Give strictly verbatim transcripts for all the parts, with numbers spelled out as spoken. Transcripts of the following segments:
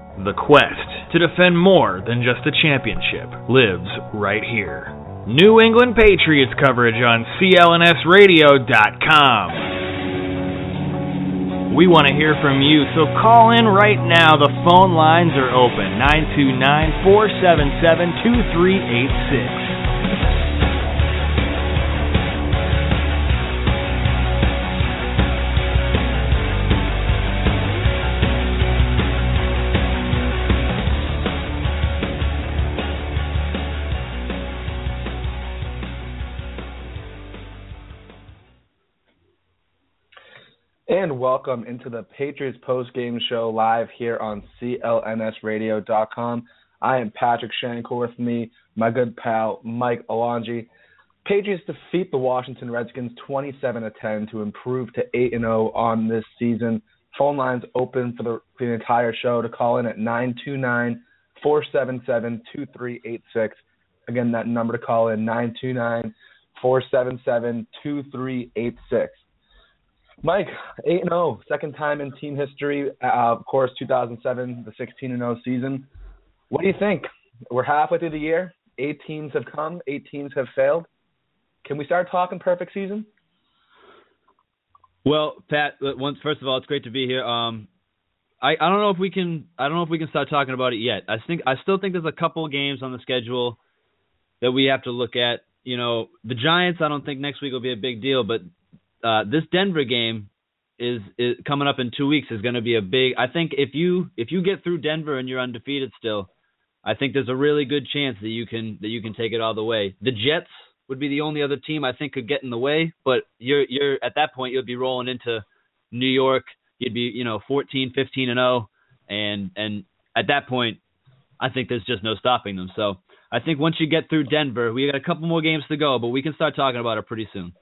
The quest to defend more than just a championship lives right here. New England Patriots coverage on C L N S radio dot com. We want to hear from you, so call in right now. The phone lines are open, nine two nine, four seven seven, two three eight six. And welcome into the Patriots post-game show live here on C L N S radio dot com. I am Patrick Shankle, with me, my good pal Mike Alonji. Patriots defeat the Washington Redskins twenty-seven to ten to improve to eight and oh on this season. Phone lines open for the, for the entire show to call in at nine two nine, four seven seven, two three eight six. Again, that number to call in, nine two nine, four seven seven, two three eight six. Mike, eight and oh, second time in team history. Uh, of course, two thousand seven, the sixteen and oh season. What do you think? We're halfway through the year. Eight teams have come. Eight teams have failed. Can we start talking perfect season? Well, Pat, once first of all, it's great to be here. Um, I, I don't know if we can. I don't know if we can start talking about it yet. I think I still think there's a couple of games on the schedule that we have to look at. You know, the Giants. I don't think next week will be a big deal, but Uh, this Denver game is, is coming up in two weeks is going to be a big. I think if you if you get through Denver and you're undefeated still, I think there's a really good chance that you can that you can take it all the way. The Jets would be the only other team I think could get in the way, but you're you're at that point you'll be rolling into New York. You'd be you know fourteen, fifteen and oh, and and at that point, I think there's just no stopping them. So I think once you get through Denver, we got a couple more games to go, but we can start talking about it pretty soon.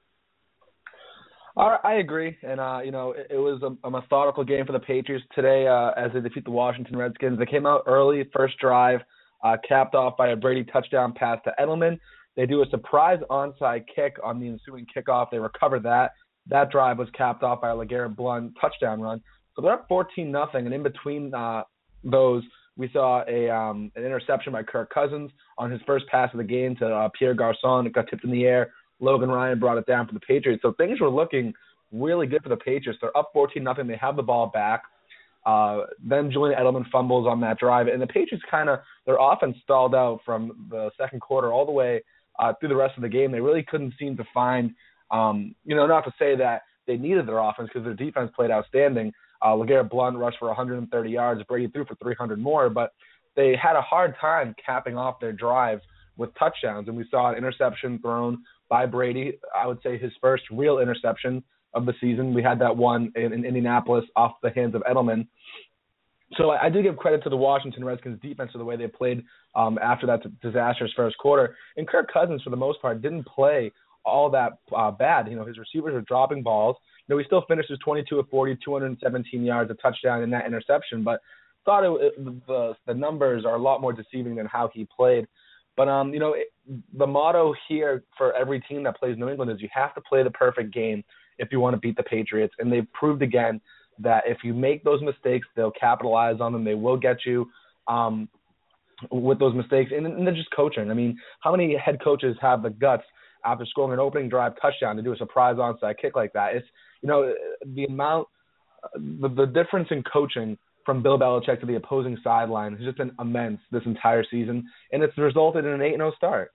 I agree, and uh, you know it, it was a, a methodical game for the Patriots today uh, as they defeat the Washington Redskins. They came out early, first drive, uh, capped off by a Brady touchdown pass to Edelman. They do a surprise onside kick on the ensuing kickoff. They recover that. That drive was capped off by a LeGarrette Blount touchdown run. So they're up fourteen nothing, and in between uh, those, we saw a um, an interception by Kirk Cousins on his first pass of the game to uh, Pierre Garçon. It got tipped in the air. Logan Ryan brought it down for the Patriots. So things were looking really good for the Patriots. They're up fourteen nothing. They have the ball back. Uh, then Julian Edelman fumbles on that drive. And the Patriots kind of, their offense stalled out from the second quarter all the way uh, through the rest of the game. They really couldn't seem to find, um, you know, not to say that they needed their offense because their defense played outstanding. Uh, LeGarrette Blount rushed for one hundred thirty yards. Brady threw for three hundred more. But they had a hard time capping off their drives with touchdowns. And we saw an interception thrown by Brady, I would say his first real interception of the season. We had that one in, in Indianapolis off the hands of Edelman. So I, I do give credit to the Washington Redskins defense for the way they played um, after that disastrous first quarter. And Kirk Cousins, for the most part, didn't play all that uh, bad. You know, his receivers were dropping balls. You know, he still finished his twenty-two of forty, two hundred seventeen yards, a touchdown in that interception, but thought it, it, the, the numbers are a lot more deceiving than how he played. But, um, you know, it, the motto here for every team that plays New England is you have to play the perfect game if you want to beat the Patriots. And they've proved again that if you make those mistakes, they'll capitalize on them. They will get you um, with those mistakes. And, and they're just coaching. I mean, how many head coaches have the guts after scoring an opening drive touchdown to do a surprise onside kick like that? It's, you know, the amount, the, the difference in coaching from Bill Belichick to the opposing sideline has just been immense this entire season, and it's resulted in an eight and oh start.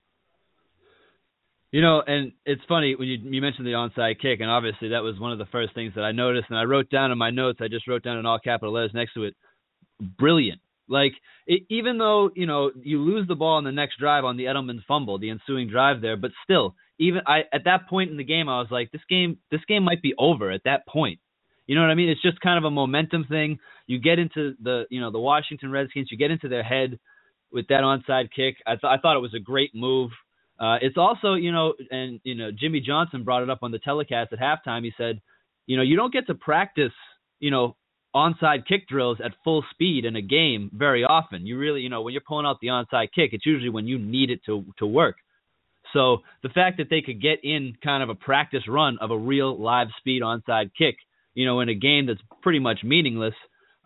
You know, and it's funny when you you mentioned the onside kick, and obviously that was one of the first things that I noticed, and I wrote down in my notes, I just wrote down in all capital letters next to it, brilliant. Like, it, even though, you know, you lose the ball on the next drive on the Edelman fumble, the ensuing drive there, but still, even I at that point in the game, I was like, this game, this game might be over at that point. You know what I mean? It's just kind of a momentum thing. You get into the, you know, the Washington Redskins, you get into their head with that onside kick. I, th- I thought it was a great move. Uh, it's also, you know, and, you know, Jimmy Johnson brought it up on the telecast at halftime. He said, you know, you don't get to practice, you know, onside kick drills at full speed in a game very often. You really, you know, when you're pulling out the onside kick, it's usually when you need it to to work. So the fact that they could get in kind of a practice run of a real live speed onside kick, you know, in a game that's pretty much meaningless,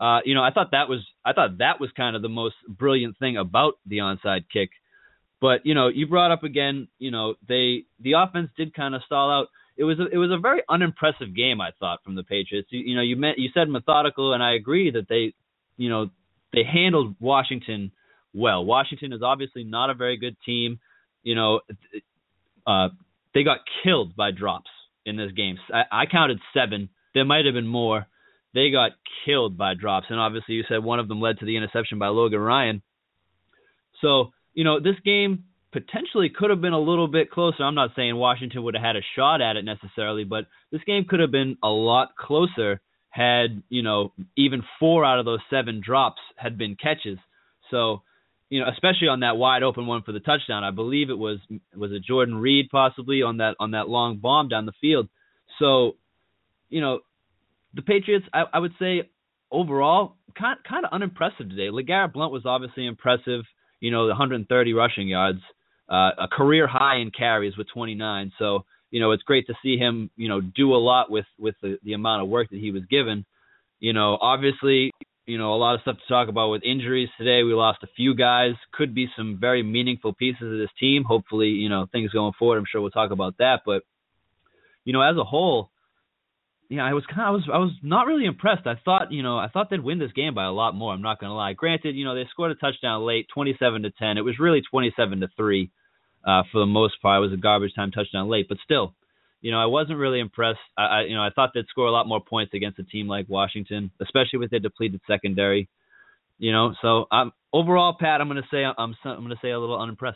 Uh, you know, I thought that was I thought that was kind of the most brilliant thing about the onside kick. But you know, you brought up again, you know, they the offense did kind of stall out. It was a, it was a very unimpressive game, I thought, from the Patriots. You, you know, you meant you said methodical, and I agree that they, you know, they handled Washington well. Washington is obviously not a very good team. You know, uh, they got killed by drops in this game. I, I counted seven. There might have been more. They got killed by drops, and obviously you said one of them led to the interception by Logan Ryan. So, you know, this game potentially could have been a little bit closer. I'm not saying Washington would have had a shot at it necessarily, but this game could have been a lot closer had, you know, even four out of those seven drops had been catches. So, you know, especially on that wide open one for the touchdown, I believe it was was it Jordan Reed possibly on that on that long bomb down the field. So, you know, the Patriots, I, I would say overall kind kind of unimpressive today. LeGarrette Blount was obviously impressive. You know, the one hundred thirty rushing yards. Uh, a career high in carries with twenty-nine. So, you know, it's great to see him, you know, do a lot with, with the, the amount of work that he was given. You know, obviously, you know, a lot of stuff to talk about with injuries today. We lost a few guys. Could be some very meaningful pieces of this team. Hopefully, you know, things going forward, I'm sure we'll talk about that. But, you know, as a whole, yeah, I was kind of, I was I was not really impressed. I thought, you know, I thought they'd win this game by a lot more. I'm not going to lie. Granted, you know, they scored a touchdown late, twenty-seven to ten. It was really twenty-seven to three. Uh, for the most part, it was a garbage time touchdown late, but still, you know, I wasn't really impressed. I, I, you know, I thought they'd score a lot more points against a team like Washington, especially with their depleted secondary. You know, so um, overall, Pat, I'm going to say I'm I'm going to say a little unimpressed.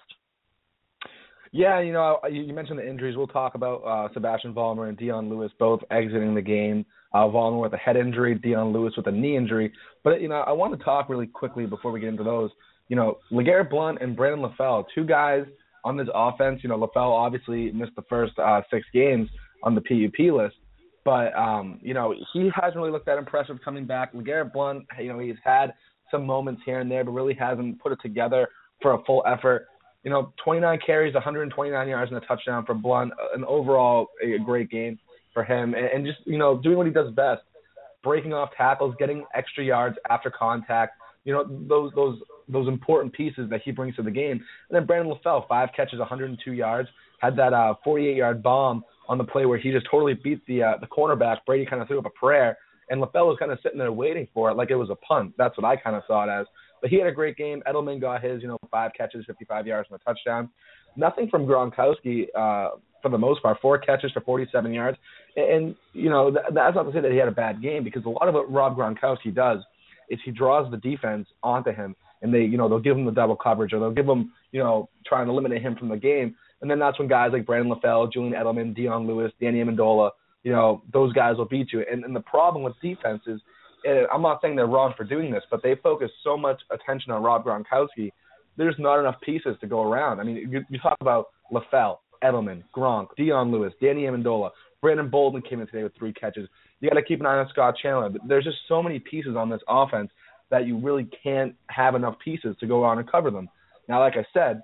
Yeah, you know, you mentioned the injuries. We'll talk about uh, Sebastian Vollmer and Dion Lewis both exiting the game. Uh, Vollmer with a head injury, Dion Lewis with a knee injury. But you know, I want to talk really quickly before we get into those. You know, LeGarrette Blount and Brandon LaFell, two guys on this offense. You know, LaFell obviously missed the first uh, six games on the P U P list, but um, you know, he hasn't really looked that impressive coming back. LeGarrette Blount, you know, he's had some moments here and there, but really hasn't put it together for a full effort. You know, twenty-nine carries, one hundred twenty-nine yards and a touchdown for Blount. An overall a great game for him, and, and just, you know, doing what he does best, breaking off tackles, getting extra yards after contact. You know, those those those important pieces that he brings to the game. And then Brandon LaFell, five catches, one hundred two yards, had that uh, forty-eight-yard bomb on the play where he just totally beat the uh, the cornerback. Brady kind of threw up a prayer, and LaFell was kind of sitting there waiting for it like it was a punt. That's what I kind of saw it as. But he had a great game. Edelman got his, you know, five catches, fifty-five yards, and a touchdown. Nothing from Gronkowski uh, for the most part. Four catches for forty-seven yards. And, and you know, th- that's not to say that he had a bad game, because a lot of what Rob Gronkowski does is he draws the defense onto him, and they, you know, they'll give him the double coverage, or they'll give him, you know, trying to eliminate him from the game. And then that's when guys like Brandon LaFell, Julian Edelman, Dion Lewis, Danny Amendola, you know, those guys will beat you. And, and the problem with defense is, and I'm not saying they're wrong for doing this, but they focus so much attention on Rob Gronkowski, there's not enough pieces to go around. I mean, you, you talk about LaFell, Edelman, Gronk, Dion Lewis, Danny Amendola, Brandon Bolden came in today with three catches. You got to keep an eye on Scott Chandler. There's just so many pieces on this offense that you really can't have enough pieces to go on and cover them. Now, like I said,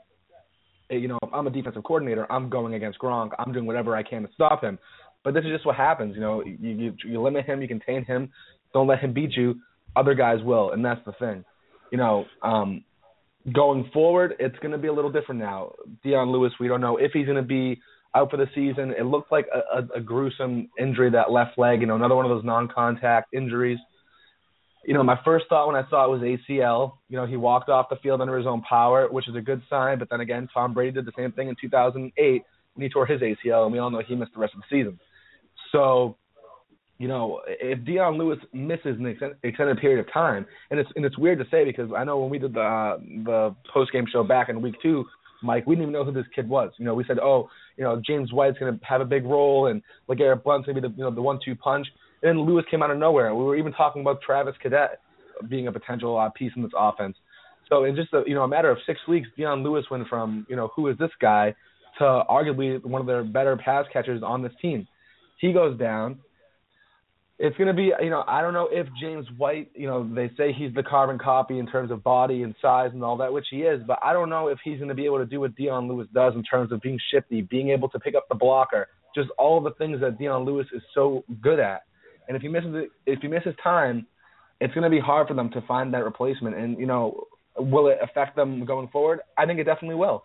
you know, if I'm a defensive coordinator, I'm going against Gronk. I'm doing whatever I can to stop him. But this is just what happens. You know, you, you, you limit him, you contain him. Don't let him beat you. Other guys will, and that's the thing. You know, um, going forward, it's going to be a little different now. Dion Lewis, we don't know if he's going to be out for the season. It looked like a, a, a gruesome injury, that left leg, you know, another one of those non-contact injuries. You know, my first thought when I saw it was A C L. You know, he walked off the field under his own power, which is a good sign. But then again, Tom Brady did the same thing in two thousand eight when he tore his A C L, and we all know he missed the rest of the season. So, you know, if Dion Lewis misses an extended period of time, and it's and it's weird to say, because I know when we did the uh, the post-game show back in week two, Mike, we didn't even know who this kid was. You know, we said, oh, you know, James White's going to have a big role, and LeGarrette Blount's going to be the, you know, the one two punch. And then Lewis came out of nowhere. We were even talking about Travis Cadet being a potential uh, piece in this offense. So in just a, you know, a matter of six weeks, Dion Lewis went from, you know, who is this guy, to arguably one of their better pass catchers on this team. He goes down. It's going to be, you know, I don't know if James White, you know, they say he's the carbon copy in terms of body and size and all that, which he is, but I don't know if he's going to be able to do what Dion Lewis does in terms of being shifty, being able to pick up the blocker, just all of the things that Dion Lewis is so good at. And if he misses it, if he misses time, it's going to be hard for them to find that replacement. And, you know, will it affect them going forward? I think it definitely will.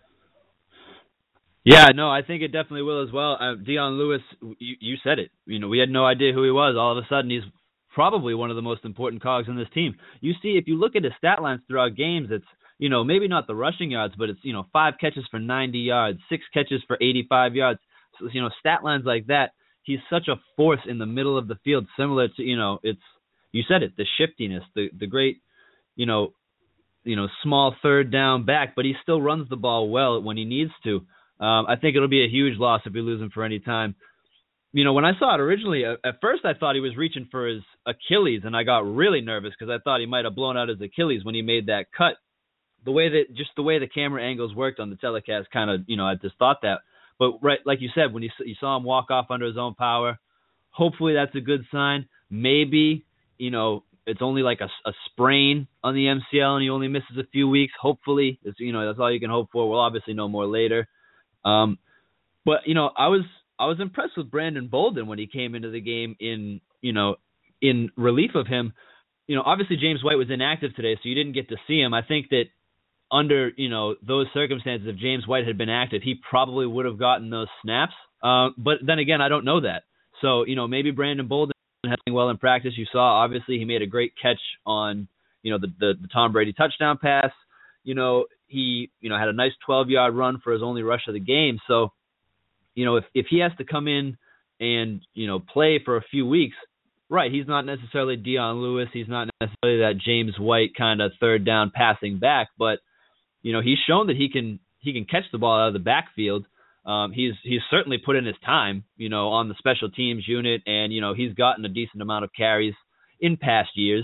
Yeah, no, I think it definitely will as well. Uh, Dion Lewis, you, you said it. You know, we had no idea who he was. All of a sudden, he's probably one of the most important cogs in this team. You see, if you look at his stat lines throughout games, it's, you know, maybe not the rushing yards, but it's, you know, five catches for ninety yards, six catches for eighty-five yards. So, you know, stat lines like that. He's such a force in the middle of the field, similar to, you know, it's, you said it, the shiftiness, the the great, you know, you know, small third down back, but he still runs the ball well when he needs to. Um, I think it'll be a huge loss if we lose him for any time. You know, when I saw it originally, at first I thought he was reaching for his Achilles, and I got really nervous because I thought he might have blown out his Achilles when he made that cut. The way that, just the way the camera angles worked on the telecast kind of, you know, I just thought that. But right, like you said, when you, you saw him walk off under his own power, hopefully that's a good sign. Maybe, you know, it's only like a, a sprain on the M C L and he only misses a few weeks. Hopefully, it's, you know, that's all you can hope for. We'll obviously know more later. Um, but, you know, I was I was impressed with Brandon Bolden when he came into the game in, you know, in relief of him. You know, obviously James White was inactive today, so you didn't get to see him. I think that under, you know, those circumstances, if James White had been active, he probably would have gotten those snaps. Uh, but then again, I don't know that. So, you know, maybe Brandon Bolden has been well in practice. You saw, obviously, he made a great catch on, you know, the, the, the Tom Brady touchdown pass. You know, he, you know, had a nice twelve-yard run for his only rush of the game. So, you know, if, if he has to come in and, you know, play for a few weeks, right, he's not necessarily Dion Lewis. He's not necessarily that James White kind of third down passing back, but, you know, he's shown that he can he can catch the ball out of the backfield. Um, he's he's certainly put in his time, you know, on the special teams unit, and, you know, he's gotten a decent amount of carries in past years.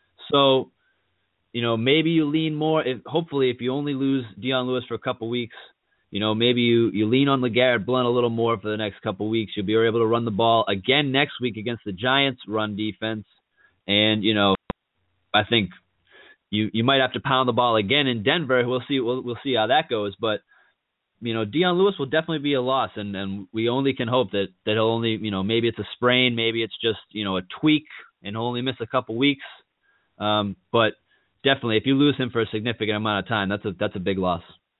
So, you know, maybe you lean more, if, hopefully if you only lose Dion Lewis for a couple weeks, you know, maybe you, you lean on LeGarrette Blount a little more for the next couple weeks. You'll be able to run the ball again next week against the Giants' run defense. And, you know, I think you you might have to pound the ball again in Denver. We'll see we'll, we'll see how that goes. But, you know, Dion Lewis will definitely be a loss, and, and we only can hope that, that he'll only, you know, maybe it's a sprain, maybe it's just, you know, a tweak, and he'll only miss a couple weeks. Um, but definitely, if you lose him for a significant amount of time, that's a that's a big loss.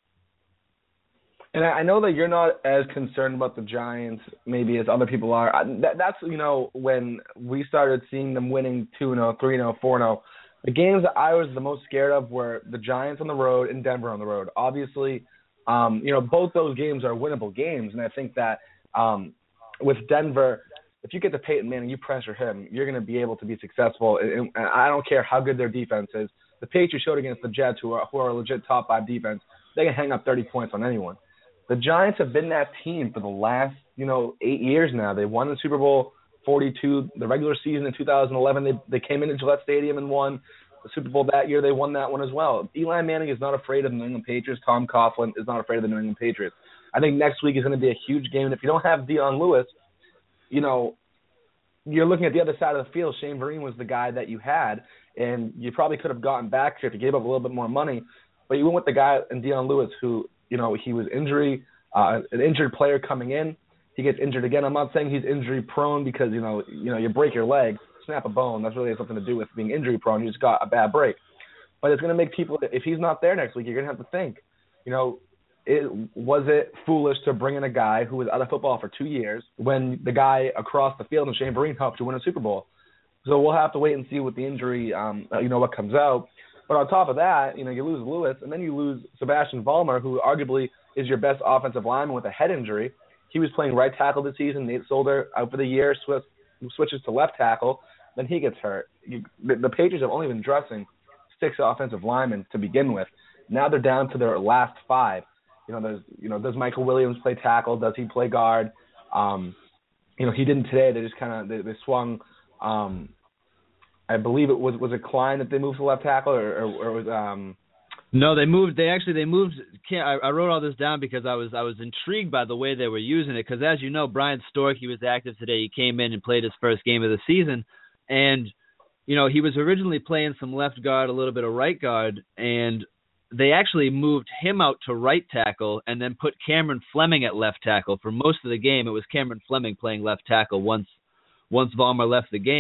And I know that you're not as concerned about the Giants maybe as other people are. That, that's, you know, when we started seeing them winning two and oh, three and oh, four and oh, the games that I was the most scared of were the Giants on the road and Denver on the road. Obviously, um, you know, both those games are winnable games, and I think that um, with Denver, if you get to Peyton Manning, you pressure him, you're going to be able to be successful. And, and I don't care how good their defense is. The Patriots showed against the Jets, who are, who are a legit top five defense, they can hang up thirty points on anyone. The Giants have been that team for the last, you know, eight years now. They won the Super Bowl forty-two, the regular season in two thousand eleven. They they came into Gillette Stadium and won the Super Bowl that year. They won that one as well. Eli Manning is not afraid of the New England Patriots. Tom Coughlin is not afraid of the New England Patriots. I think next week is going to be a huge game. And if you don't have Dion Lewis, you know, you're looking at the other side of the field. Shane Vereen was the guy that you had, and you probably could have gotten back if you gave up a little bit more money. But you went with the guy in Dion Lewis who, you know, he was injury, uh, an injured player coming in. He gets injured again. I'm not saying he's injury prone because, you know, you know, you break your leg, snap a bone. That's really has something to do with being injury prone. You just got a bad break. But it's going to make people, if he's not there next week, you're going to have to think, you know, it, was it foolish to bring in a guy who was out of football for two years when the guy across the field and Shane Vereen helped you win a Super Bowl? So we'll have to wait and see what the injury, um, you know, what comes out. But on top of that, you know, you lose Lewis, and then you lose Sebastian Vollmer, who arguably is your best offensive lineman with a head injury. He was playing right tackle this season. Nate Solder out for the year, switch, switches to left tackle. Then he gets hurt. You, the, the Patriots have only been dressing six offensive linemen to begin with. Now they're down to their last five. You know, there's, you know, does Michael Williams play tackle? Does he play guard? Um, you know, he didn't today. They just kind of they, they swung. Um, I believe it was was it Klein that they moved to left tackle, or, or, or was um. No, they moved. They actually they moved. I, I wrote all this down because I was I was intrigued by the way they were using it. Because as you know, Brian Stork, he was active today. He came in and played his first game of the season, and you know he was originally playing some left guard, a little bit of right guard, and they actually moved him out to right tackle and then put Cameron Fleming at left tackle for most of the game. It was Cameron Fleming playing left tackle once once Vollmer left the game.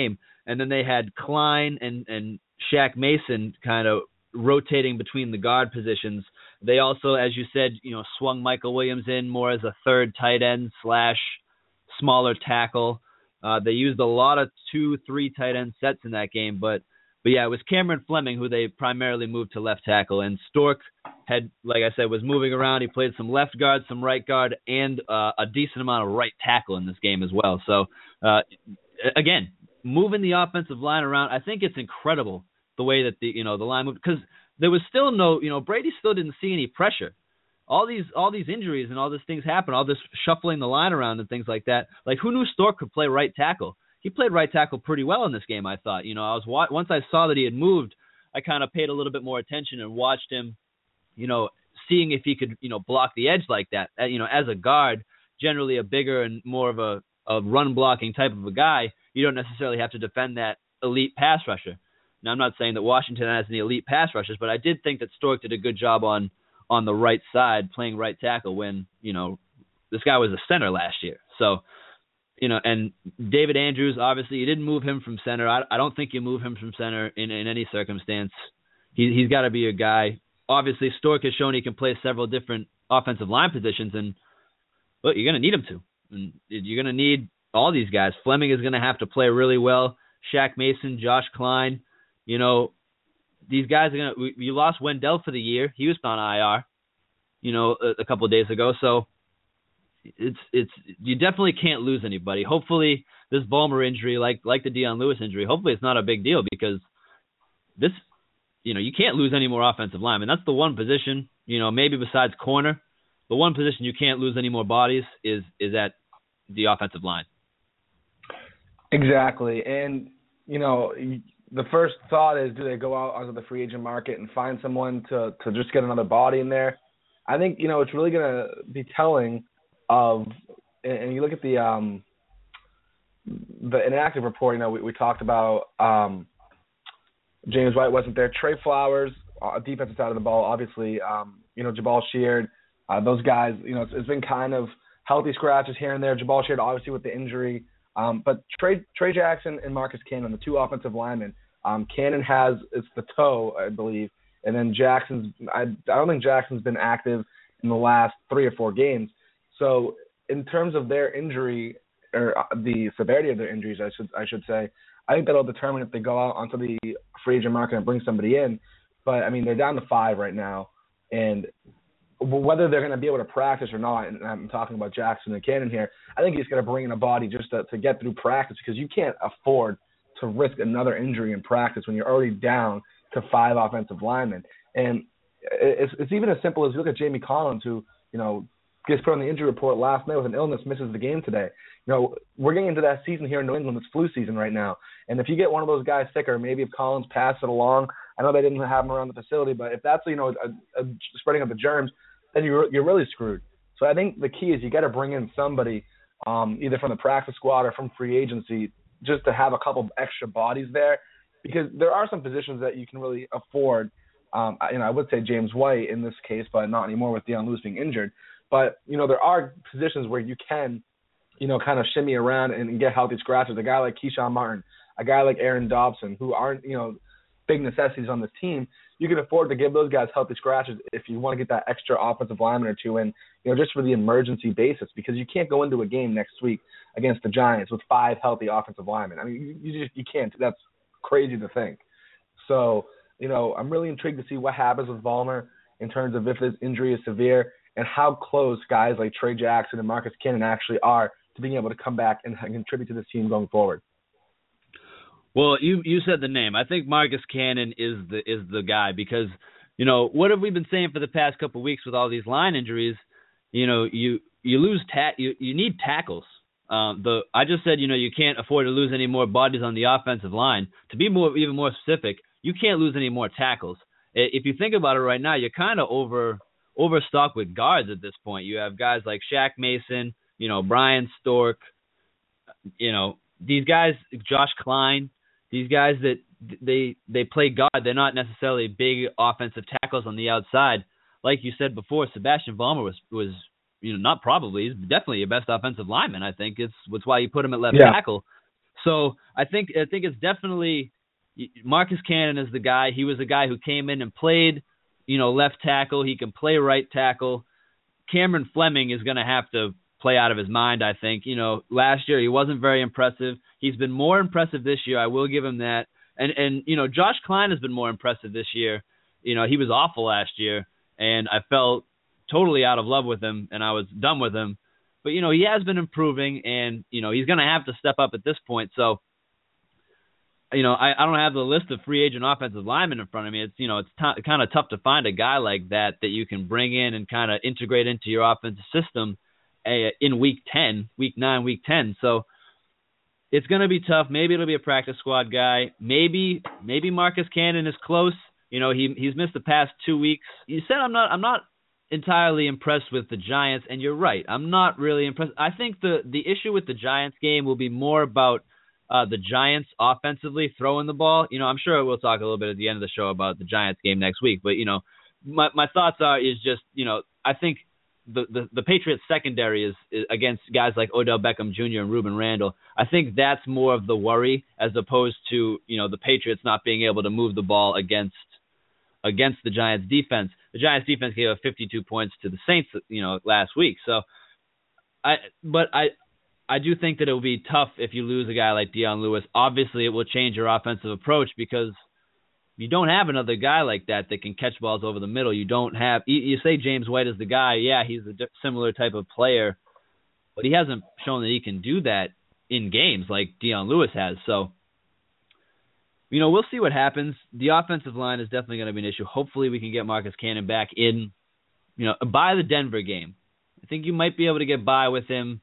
and then they had Klein and, and Shaq Mason kind of rotating between the guard positions. They also, as you said, you know, swung Michael Williams in more as a third tight end slash smaller tackle. Uh, they used a lot of two, three tight end sets in that game, but but yeah, it was Cameron Fleming who they primarily moved to left tackle, and Stork had, like I said, was moving around. He played some left guard, some right guard, and uh, a decent amount of right tackle in this game as well. So uh, again, moving the offensive line around, I think it's incredible the way that the you know the line moved, because there was still no, you know, Brady still didn't see any pressure. All these all these injuries and all these things happen, all this shuffling the line around and things like that. Like, who knew Stork could play right tackle? He played right tackle pretty well in this game, I thought. You know, I was once I saw that he had moved, I kind of paid a little bit more attention and watched him, you know, seeing if he could, you know, block the edge like that. You know, as a guard, generally a bigger and more of a, a run blocking type of a guy, you don't necessarily have to defend that elite pass rusher. Now, I'm not saying that Washington has any elite pass rushers, but I did think that Stork did a good job on on the right side playing right tackle when, you know, this guy was a center last year. So, you know, and David Andrews, obviously, you didn't move him from center. I, I don't think you move him from center in, in any circumstance. He, he's got to be a guy. Obviously, Stork has shown he can play several different offensive line positions, and look, you're going to need him to. And you're going to need all these guys. Fleming is going to have to play really well. Shaq Mason, Josh Klein, you know, these guys are going to – you lost Wendell for the year. He was on I R, you know, a, a couple of days ago. So, It's it's you definitely can't lose anybody. Hopefully this Vollmer injury, like like the Dion Lewis injury, hopefully it's not a big deal, because this, you know, you can't lose any more offensive linemen. That's the one position, you know, maybe besides corner, the one position you can't lose any more bodies is is at the offensive line. Exactly, and you know, the first thought is, do they go out onto the free agent market and find someone to to just get another body in there? I think, you know, it's really going to be telling of, and you look at the um, the inactive report. You know, we, we talked about um, James White wasn't there. Trey Flowers, uh, defensive side of the ball, obviously. Um, you know, Jabal Sheard, uh, those guys. You know, it's, it's been kind of healthy scratches here and there. Jabal Sheard, obviously, with the injury, um, but Trey Trey Jackson and Marcus Cannon, the two offensive linemen. Um, Cannon has it's the toe, I believe, and then Jackson's. I, I don't think Jackson's been active in the last three or four games. So in terms of their injury, or the severity of their injuries, I should I should say, I think that'll determine if they go out onto the free agent market and bring somebody in. But, I mean, they're down to five right now. And whether they're going to be able to practice or not, and I'm talking about Jackson and Cannon here, I think he's going to bring in a body just to, to get through practice, because you can't afford to risk another injury in practice when you're already down to five offensive linemen. And it's, it's even as simple as you look at Jamie Collins, who, you know, gets put on the injury report last night with an illness, misses the game today. You know, we're getting into that season here in New England. It's flu season right now. And if you get one of those guys sick, or maybe if Collins passed it along, I know they didn't have him around the facility, but if that's, you know, a, a spreading of the germs, then you're, you're really screwed. So I think the key is you got to bring in somebody, um, either from the practice squad or from free agency, just to have a couple extra bodies there, because there are some positions that you can really afford. Um, you know, I would say James White in this case, but not anymore with Dion Lewis being injured. But, you know, there are positions where you can, you know, kind of shimmy around and get healthy scratches. A guy like Keyshawn Martin, a guy like Aaron Dobson, who aren't, you know, big necessities on this team, you can afford to give those guys healthy scratches if you want to get that extra offensive lineman or two in, you know, just for the emergency basis, because you can't go into a game next week against the Giants with five healthy offensive linemen. I mean, you, you just you can't. That's crazy to think. So, you know, I'm really intrigued to see what happens with Vollmer in terms of if his injury is severe, and how close guys like Trey Jackson and Marcus Cannon actually are to being able to come back and contribute to this team going forward. Well, you you said the name. I think Marcus Cannon is the is the guy, because, you know, what have we been saying for the past couple of weeks with all these line injuries? You know, you you lose ta- you you need tackles. Um, the I just said, you know, you can't afford to lose any more bodies on the offensive line. To be more even more specific, you can't lose any more tackles. If you think about it right now, you're kind of over. overstocked with guards at this point. You have guys like Shaq Mason, you know, Brian Stork, you know, these guys, Josh Klein, these guys that they they play guard. They're not necessarily big offensive tackles on the outside. Like you said before, Sebastian Vollmer was, was you know, not probably, he's definitely your best offensive lineman, I think. It's, it's why you put him at left yeah. tackle. So I think I think it's definitely Marcus Cannon is the guy. He was a guy who came in and played, you know, left tackle. He can play right tackle. Cameron Fleming is going to have to play out of his mind, I think. You know, last year he wasn't very impressive. He's been more impressive this year. I will give him that. And, and you know, Josh Klein has been more impressive this year. You know, he was awful last year, and I felt totally out of love with him, and I was done with him. But, you know, he has been improving, and, you know, he's going to have to step up at this point. So, you know, I, I don't have the list of free agent offensive linemen in front of me. It's, you know, it's t- kind of tough to find a guy like that that you can bring in and kind of integrate into your offensive system uh, in week ten, week nine, week ten. So it's going to be tough. Maybe it'll be a practice squad guy. Maybe maybe Marcus Cannon is close. You know, he he's missed the past two weeks. You said I'm not I'm not entirely impressed with the Giants, and you're right. I'm not really impressed. I think the the issue with the Giants game will be more about uh, the Giants offensively throwing the ball. You know, I'm sure we'll talk a little bit at the end of the show about the Giants game next week. But, you know, my my thoughts are is just, you know, I think the, the, the Patriots secondary is, is against guys like Odell Beckham Junior and Ruben Randle. I think that's more of the worry as opposed to, you know, the Patriots not being able to move the ball against against the Giants defense. The Giants defense gave up fifty-two points to the Saints, you know, last week. So I but I I do think that it will be tough if you lose a guy like Dion Lewis. Obviously, it will change your offensive approach because you don't have another guy like that that can catch balls over the middle. You don't have – you say James White is the guy. Yeah, he's a similar type of player, but he hasn't shown that he can do that in games like Dion Lewis has. So, you know, we'll see what happens. The offensive line is definitely going to be an issue. Hopefully we can get Marcus Cannon back in, you know, by the Denver game. I think you might be able to get by with him,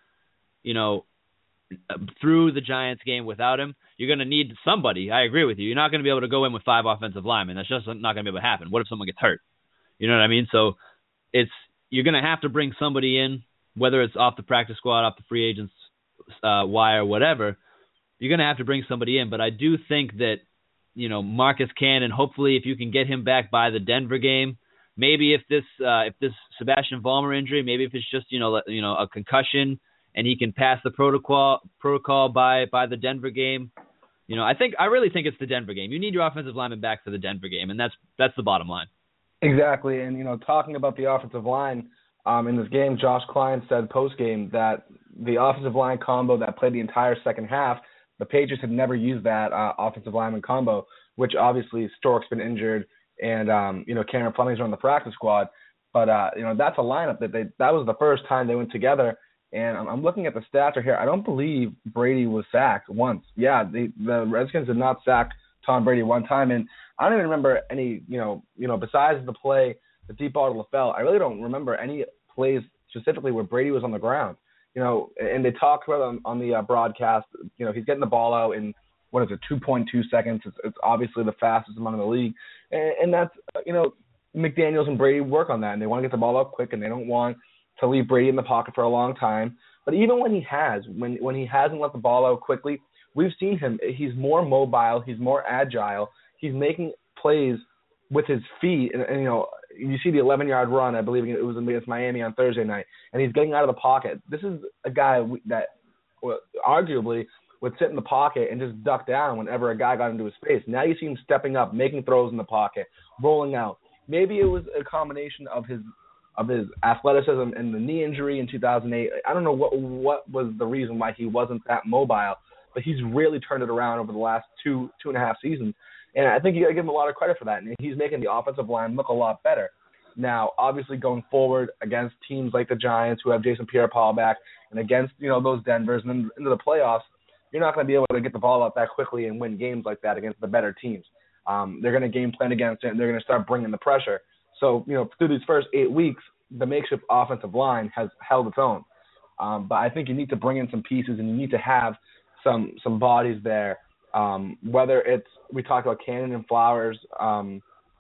you know, through the Giants game without him. You're going to need somebody. I agree with you. You're not going to be able to go in with five offensive linemen. That's just not going to be able to happen. What if someone gets hurt? You know what I mean? So it's you're going to have to bring somebody in, whether it's off the practice squad, off the free agents uh, wire, whatever. You're going to have to bring somebody in. But I do think that, you know, Marcus Cannon, hopefully if you can get him back by the Denver game, maybe if this uh, if this Sebastian Vollmer injury, maybe if it's just, you know, you know, a concussion and he can pass the protocol protocol by by the Denver game. You know, I think I really think it's the Denver game. You need your offensive lineman back for the Denver game, and that's that's the bottom line. Exactly, and you know, talking about the offensive line um, in this game, Josh Klein said post game that the offensive line combo that played the entire second half, the Patriots had never used that uh, offensive lineman combo, which obviously Stork's been injured, and um, you know, Cameron Fleming's on the practice squad, but uh, you know, that's a lineup that they that was the first time they went together. And I'm looking at the stats right here. I don't believe Brady was sacked once. Yeah, the the Redskins did not sack Tom Brady one time, and I don't even remember any. You know, you know, besides the play, the deep ball to LaFell, I really don't remember any plays specifically where Brady was on the ground. You know, and they talked about on, on the uh, broadcast. You know, he's getting the ball out in what is it, two point two seconds. It's, it's obviously the fastest among the league, and, and that's you know, McDaniels and Brady work on that, and they want to get the ball out quick, and they don't want to leave Brady in the pocket for a long time. But even when he has, when when he hasn't let the ball out quickly, we've seen him. He's more mobile. He's more agile. He's making plays with his feet. And, and you know, you see the eleven-yard run, I believe it was against Miami on Thursday night, and he's getting out of the pocket. This is a guy that well, arguably would sit in the pocket and just duck down whenever a guy got into his space. Now you see him stepping up, making throws in the pocket, rolling out. Maybe it was a combination of his of his athleticism and the knee injury in two thousand eight. I don't know what what was the reason why he wasn't that mobile, but he's really turned it around over the last two, two and a half seasons. And I think you got to give him a lot of credit for that. And he's making the offensive line look a lot better. Now, obviously going forward against teams like the Giants who have Jason Pierre-Paul back and against, you know, those Denvers and then into the playoffs, you're not going to be able to get the ball out that quickly and win games like that against the better teams. Um, they're going to game plan against it, and they're going to start bringing the pressure. So, you know, through these first eight weeks, the makeshift offensive line has held its own. Um, but I think you need to bring in some pieces, and you need to have some some bodies there. Um, whether it's, we talked about Cannon and Flowers, um,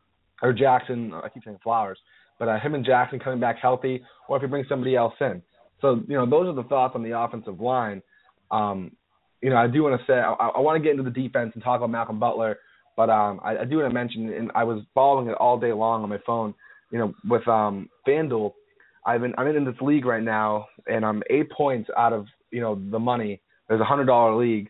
or Jackson, I keep saying Flowers, but uh, him and Jackson coming back healthy, or if you bring somebody else in. So, you know, those are the thoughts on the offensive line. Um, you know, I do want to say, I, I want to get into the defense and talk about Malcolm Butler, but um, I, I do want to mention, and I was following it all day long on my phone, you know, with um, FanDuel. I've been, I'm in this league right now, and I'm eight points out of, you know, the money. There's a one hundred dollars league,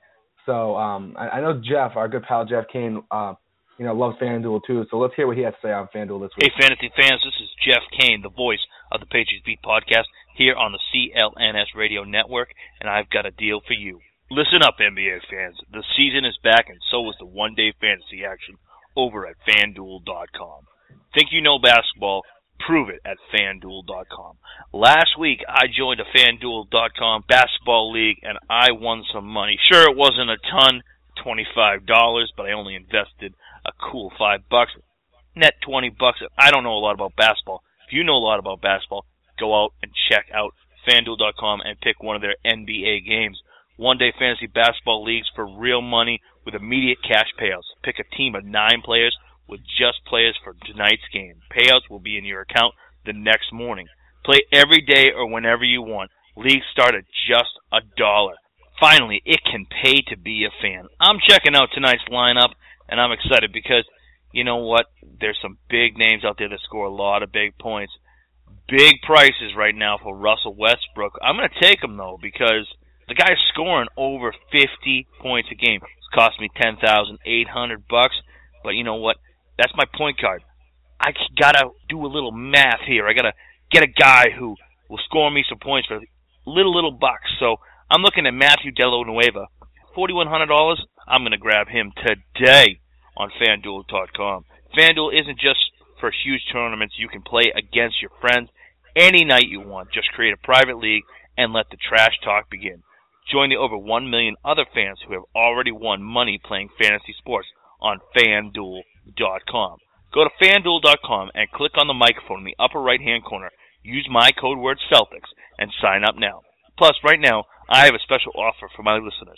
So um, I, I know Jeff, our good pal Jeff Kane, uh, you know, loves FanDuel too. So let's hear what he has to say on FanDuel this week. Hey, fantasy fans, this is Jeff Kane, the voice of the Patriots Beat podcast here on the C L N S Radio Network, and I've got a deal for you. Listen up, N B A fans. The season is back, and so is the one-day fantasy action over at FanDuel dot com. Think you know basketball? Prove it at FanDuel dot com. Last week, I joined a FanDuel dot com basketball league, and I won some money. Sure, it wasn't a ton, twenty-five dollars, but I only invested a cool five bucks. Net twenty bucks. I don't know a lot about basketball. If you know a lot about basketball, go out and check out FanDuel dot com and pick one of their N B A games. One-day fantasy basketball leagues for real money with immediate cash payouts. Pick a team of nine players with just players for tonight's game. Payouts will be in your account the next morning. Play every day or whenever you want. Leagues start at just a dollar. Finally, it can pay to be a fan. I'm checking out tonight's lineup, and I'm excited because, you know what, there's some big names out there that score a lot of big points. Big prices right now for Russell Westbrook. I'm going to take him, though, because the guy's scoring over fifty points a game. It's cost me ten thousand eight hundred bucks, but you know what? That's my point guard. I got to do a little math here. I got to get a guy who will score me some points for little, little bucks. So I'm looking at Matthew Dellanueva. forty-one hundred dollars, I'm going to grab him today on FanDuel dot com. FanDuel isn't just for huge tournaments. You can play against your friends any night you want. Just create a private league and let the trash talk begin. Join the over one million other fans who have already won money playing fantasy sports on FanDuel dot com. Go to FanDuel dot com and click on the microphone in the upper right-hand corner. Use my code word Celtics and sign up now. Plus, right now, I have a special offer for my listeners.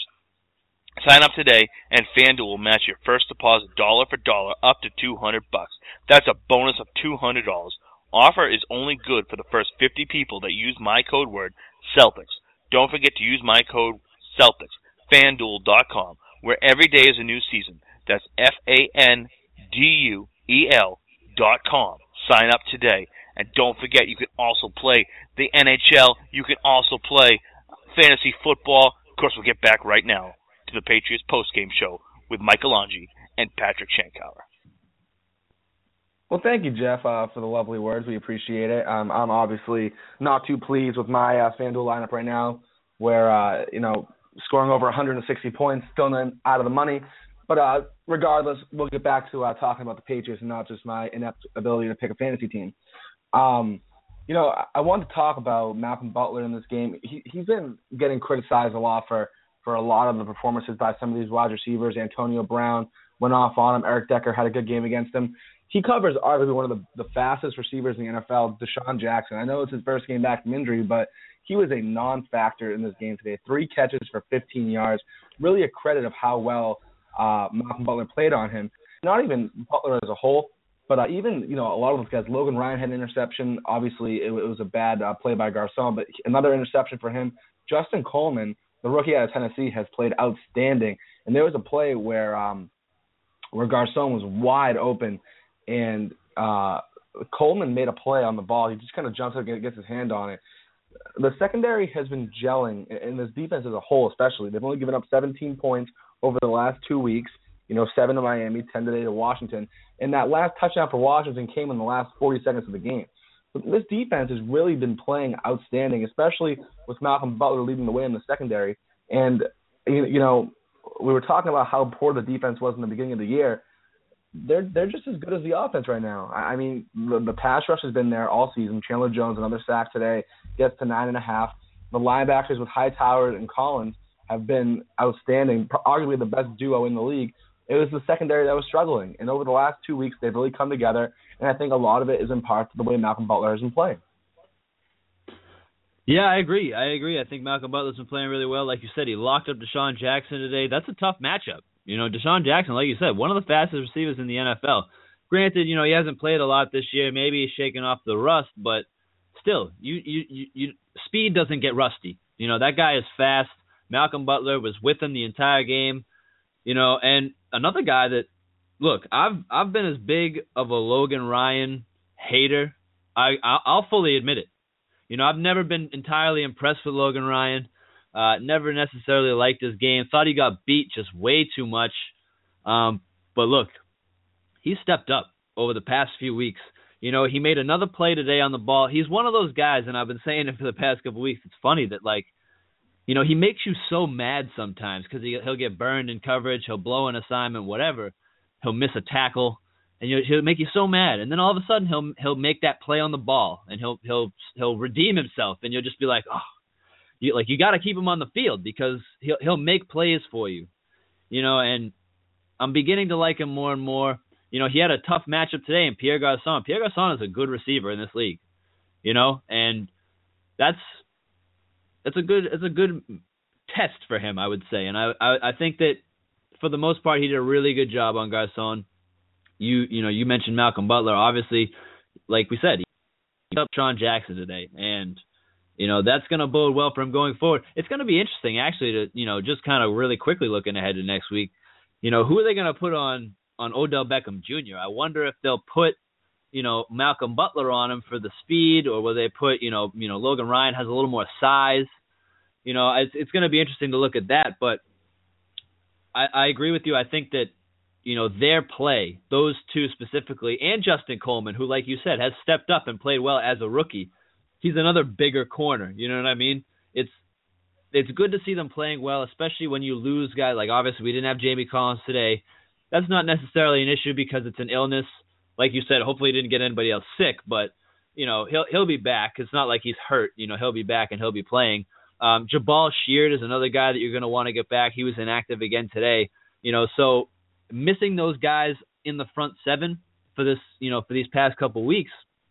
Sign up today, and FanDuel will match your first deposit dollar for dollar up to two hundred bucks. That's a bonus of two hundred dollars. Offer is only good for the first fifty people that use my code word Celtics. Don't forget to use my code Celtics, FanDuel dot com, where every day is a new season. That's F A N D U E L dot com. Sign up today. And don't forget, you can also play the N H L. You can also play fantasy football. Of course, we'll get back right now to the Patriots postgame show with Michael Angi and Patrick Shankauer. Well, thank you, Jeff, uh, for the lovely words. We appreciate it. Um, I'm obviously not too pleased with my uh, FanDuel lineup right now, where, uh, you know, scoring over one hundred sixty points, still not out of the money. But uh, regardless, we'll get back to uh, talking about the Patriots and not just my inept ability to pick a fantasy team. Um, you know, I, I wanted to talk about Malcolm Butler in this game. He, he's been getting criticized a lot for, for a lot of the performances by some of these wide receivers. Antonio Brown went off on him. Eric Decker had a good game against him. He covers arguably one of the, the fastest receivers in the N F L, Deshaun Jackson. I know it's his first game back from injury, but he was a non-factor in this game today. Three catches for fifteen yards. Really a credit of how well uh, Malcolm Butler played on him. Not even Butler as a whole, but uh, even, you know, a lot of those guys. Logan Ryan had an interception. Obviously, it, it was a bad uh, play by Garcon, but another interception for him. Justin Coleman, the rookie out of Tennessee, has played outstanding. And there was a play where um, where Garcon was wide open, and uh, Coleman made a play on the ball. He just kind of jumps up and gets his hand on it. The secondary has been gelling, and this defense as a whole especially. They've only given up seventeen points over the last two weeks. You know, seven to Miami, ten today to Washington. And that last touchdown for Washington came in the last forty seconds of the game. But this defense has really been playing outstanding, especially with Malcolm Butler leading the way in the secondary. And, you know, we were talking about how poor the defense was in the beginning of the year. They're they're just as good as the offense right now. I mean, the, the pass rush has been there all season. Chandler Jones, another sack today, gets to nine and a half. The linebackers with Hightower and Collins have been outstanding, arguably the best duo in the league. It was the secondary that was struggling, and over the last two weeks, they've really come together. And I think a lot of it is in part to the way Malcolm Butler has been playing. Yeah, I agree. I agree. I think Malcolm Butler's been playing really well. Like you said, he locked up Deshaun Jackson today. That's a tough matchup. You know, Deshaun Jackson, like you said, one of the fastest receivers in the N F L. Granted, you know, he hasn't played a lot this year. Maybe he's shaking off the rust, but still, you, you, you, you speed doesn't get rusty. You know, that guy is fast. Malcolm Butler was with him the entire game. You know, and another guy that, look, I've I've been as big of a Logan Ryan hater. I I'll fully admit it. You know, I've never been entirely impressed with Logan Ryan, Uh, never necessarily liked his game. Thought he got beat just way too much. Um, but look, he stepped up over the past few weeks. You know, he made another play today on the ball. He's one of those guys, and I've been saying it for the past couple of weeks. It's funny that, like, you know, he makes you so mad sometimes because he, he'll get burned in coverage. He'll blow an assignment, whatever. He'll miss a tackle, and you know, he'll make you so mad. And then all of a sudden, he'll he'll make that play on the ball, and he'll he'll he'll redeem himself, and you'll just be like, oh. You, like you got to keep him on the field because he'll he'll make plays for you, you know. And I'm beginning to like him more and more. You know, he had a tough matchup today in Pierre Garçon. Pierre Garçon is a good receiver in this league, you know, and that's that's a good it's a good test for him, I would say. And I, I I think that for the most part he did a really good job on Garçon. You you know you mentioned Malcolm Butler, obviously, like we said, he beat up Sean Jackson today, and you know, that's going to bode well for him going forward. It's going to be interesting, actually, to, you know, just kind of really quickly looking ahead to next week. You know, who are they going to put on, on Odell Beckham Junior? I wonder if they'll put, you know, Malcolm Butler on him for the speed, or will they put, you know, you know, Logan Ryan has a little more size. You know, it's, it's going to be interesting to look at that. But I, I agree with you. I think that, you know, their play, those two specifically, and Justin Coleman, who, like you said, has stepped up and played well as a rookie. He's another bigger corner, you know what I mean? It's it's good to see them playing well, especially when you lose guys. Like, obviously, we didn't have Jamie Collins today. That's not necessarily an issue because it's an illness. Like you said, hopefully he didn't get anybody else sick, but, you know, he'll he'll be back. It's not like he's hurt. You know, he'll be back and he'll be playing. Um, Jabal Sheard is another guy that you're going to want to get back. He was inactive again today. You know, so missing those guys in the front seven for this, you know, for these past couple weeks,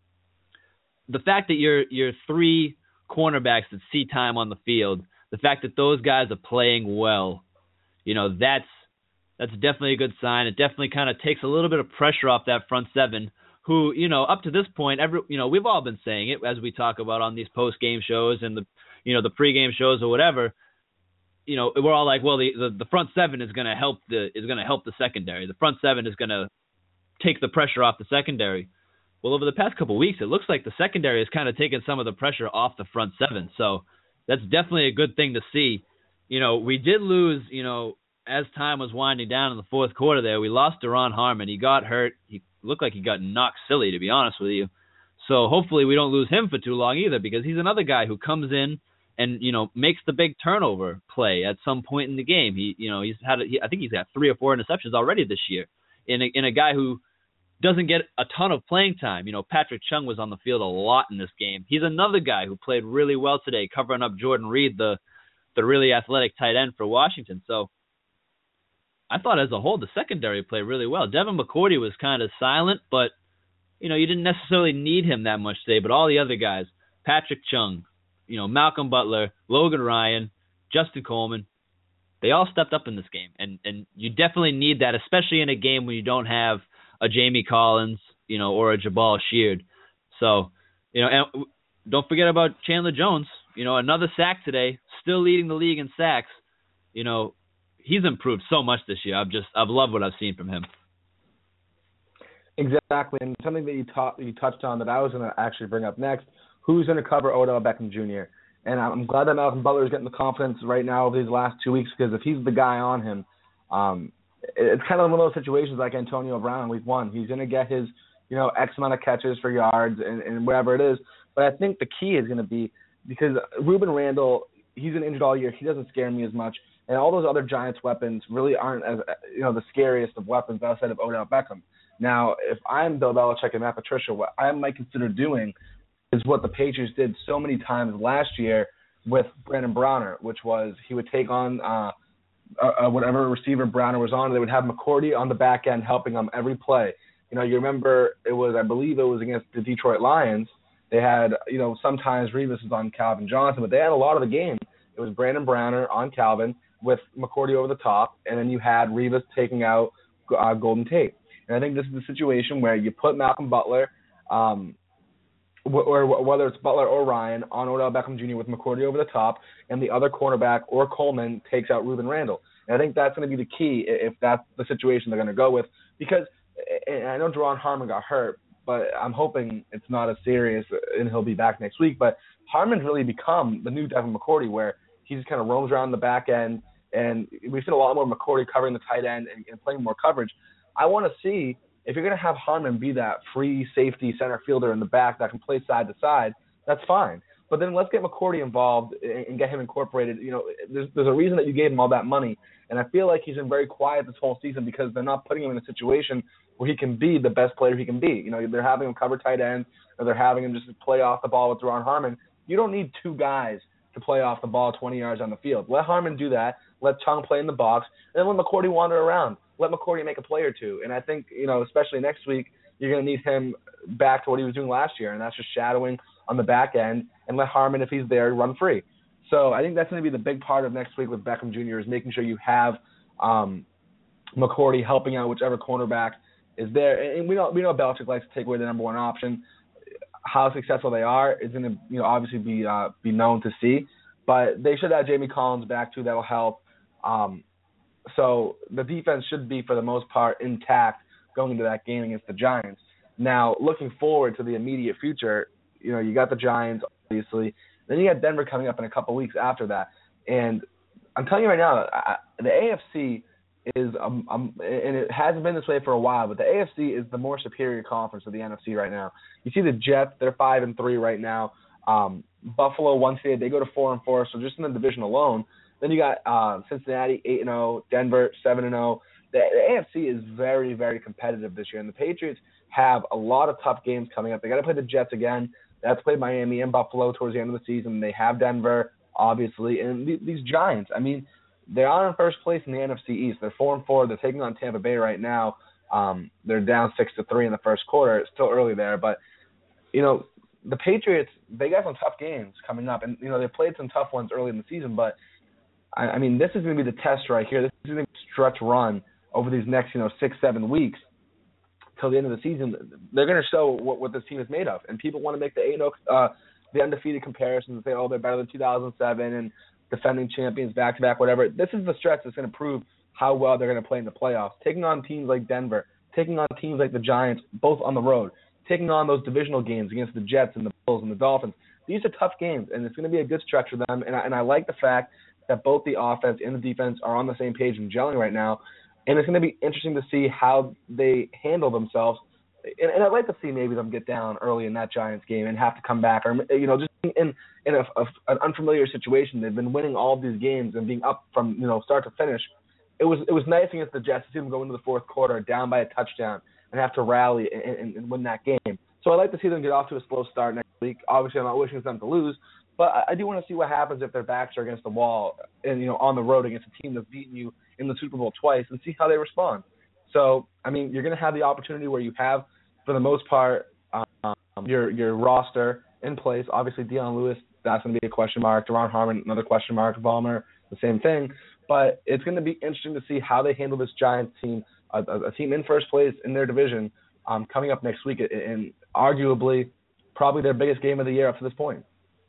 the fact that your your three cornerbacks that see time on the field, the fact that those guys are playing well, you know, that's that's definitely a good sign. It definitely kind of takes a little bit of pressure off that front seven, who, you know, up to this point, every you know, we've all been saying it as we talk about on these post game shows and the you know the pregame shows or whatever. You know, we're all like, well, the the, the front seven is going to help the is going to help the secondary. The front seven is going to take the pressure off the secondary. Well, over the past couple of weeks, it looks like the secondary has kind of taken some of the pressure off the front seven. So that's definitely a good thing to see. You know, we did lose, you know, as time was winding down in the fourth quarter there, we lost Duron Harmon. He got hurt. He looked like he got knocked silly, to be honest with you. So hopefully we don't lose him for too long either, because he's another guy who comes in and, you know, makes the big turnover play at some point in the game. He, you know, he's had, he, I think he's got three or four interceptions already this year in a, in a guy who doesn't get a ton of playing time. You know, Patrick Chung was on the field a lot in this game. He's another guy who played really well today, covering up Jordan Reed, the the really athletic tight end for Washington. So I thought as a whole the secondary played really well. Devin McCourty was kind of silent, but, you know, you didn't necessarily need him that much today. But all the other guys, Patrick Chung, you know, Malcolm Butler, Logan Ryan, Justin Coleman, they all stepped up in this game. And, and you definitely need that, especially in a game when you don't have a Jamie Collins, you know, or a Jabal Sheard. So, you know, and don't forget about Chandler Jones. You know, another sack today, still leading the league in sacks. You know, he's improved so much this year. I've just, I've loved what I've seen from him. Exactly, and something that you, ta- you touched on that I was going to actually bring up next, who's going to cover Odell Beckham Junior? And I'm glad that Malcolm Butler is getting the confidence right now over these last two weeks, because if he's the guy on him, um, it's kind of one of those situations like Antonio Brown week one. He's going to get his, you know, X amount of catches for yards and, and whatever it is. But I think the key is going to be, because Ruben Randle, he's been injured all year. He doesn't scare me as much. And all those other Giants weapons really aren't, as you know, the scariest of weapons outside of Odell Beckham. Now, if I'm Bill Belichick and Matt Patricia, what I might consider doing is what the Patriots did so many times last year with Brandon Browner, which was he would take on uh, – Uh, whatever receiver Browner was on, they would have McCourty on the back end helping them every play. You know, you remember it was, I believe it was against the Detroit Lions. They had, you know, sometimes Revis was on Calvin Johnson, but they had a lot of the game. It was Brandon Browner on Calvin with McCourty over the top, and then you had Revis taking out uh, Golden Tate. And I think this is the situation where you put Malcolm Butler, um, or whether it's Butler or Ryan, on Odell Beckham Junior with McCourty over the top, and the other cornerback or Coleman takes out Ruben Randle. And I think that's going to be the key if that's the situation they're going to go with. Because and I know Duron Harmon got hurt, but I'm hoping it's not as serious and he'll be back next week. But Harmon's really become the new Devin McCourty, where he just kind of roams around the back end, and we've seen a lot more McCourty covering the tight end and, and playing more coverage. I want to see if you're going to have Harmon be that free safety center fielder in the back that can play side to side, that's fine. But then let's get McCourty involved and get him incorporated. You know, there's, there's a reason that you gave him all that money, and I feel like he's been very quiet this whole season because they're not putting him in a situation where he can be the best player he can be. You know, they're having him cover tight ends, or they're having him just play off the ball with Duron Harmon. You don't need two guys to play off the ball twenty yards on the field. Let Harmon do that. Let Chung play in the box, and then let McCourty wander around. Let McCourty make a play or two. And I think, you know, especially next week, you're going to need him back to what he was doing last year, and that's just shadowing on the back end, and let Harmon, if he's there, run free. So I think that's going to be the big part of next week with Beckham Junior is making sure you have um, McCourty helping out whichever cornerback is there. And we know we know Belichick likes to take away the number one option. How successful they are is going to, you know, obviously be uh, be known to see. But they should have Jamie Collins back too. That will help. Um, so the defense should be, for the most part, intact going into that game against the Giants. Now, looking forward to the immediate future, you know, you got the Giants, obviously. Then you got Denver coming up in a couple weeks after that. And I'm telling you right now, I, the A F C is, um, um, and it hasn't been this way for a while, but the A F C is the more superior conference of the N F C right now. You see the Jets, they're five and three right now. Um, Buffalo, one seed, they go to four and four. So just in the division alone, then you got uh, Cincinnati eight and zero, Denver seven and zero. The, the A F C is very, very competitive this year, and the Patriots have a lot of tough games coming up. They got to play the Jets again. They have to play Miami and Buffalo towards the end of the season. They have Denver, obviously, and th- these Giants. I mean, they are in first place in the N F C East. They're four and four. They're taking on Tampa Bay right now. Um, they're down six to three in the first quarter. It's still early there, but you know the Patriots. They got some tough games coming up, and you know they played some tough ones early in the season. But I, I mean, this is going to be the test right here. This is going to be a stretch run over these next, you know, six, seven weeks till the end of the season. They're going to show what, what this team is made of, and people want to make the eight and oh, uh, the undefeated comparisons and say, oh, they're better than two thousand seven and defending champions back to back, whatever. This is the stretch that's going to prove how well they're going to play in the playoffs. Taking on teams like Denver, taking on teams like the Giants, both on the road, taking on those divisional games against the Jets and the Bills and the Dolphins. These are tough games, and it's going to be a good stretch for them. And I, and I like the fact that both the offense and the defense are on the same page and gelling right now. And it's going to be interesting to see how they handle themselves. And, and I'd like to see maybe them get down early in that Giants game and have to come back, or you know, just in in a, a, an unfamiliar situation. They've been winning all of these games and being up from you know start to finish. It was it was nice against the Jets to see them go into the fourth quarter down by a touchdown and have to rally and, and, and win that game. So I'd like to see them get off to a slow start next week. Obviously, I'm not wishing them to lose, but I, I do want to see what happens if their backs are against the wall and you know on the road against a team that's beaten you in the Super Bowl twice, and see how they respond. So, I mean, you're going to have the opportunity where you have, for the most part, um, your your roster in place. Obviously, Dion Lewis, that's going to be a question mark. Duron Harmon, another question mark. Ballmer, the same thing. But it's going to be interesting to see how they handle this Giants team, a, a team in first place in their division, um, coming up next week, and arguably probably their biggest game of the year up to this point.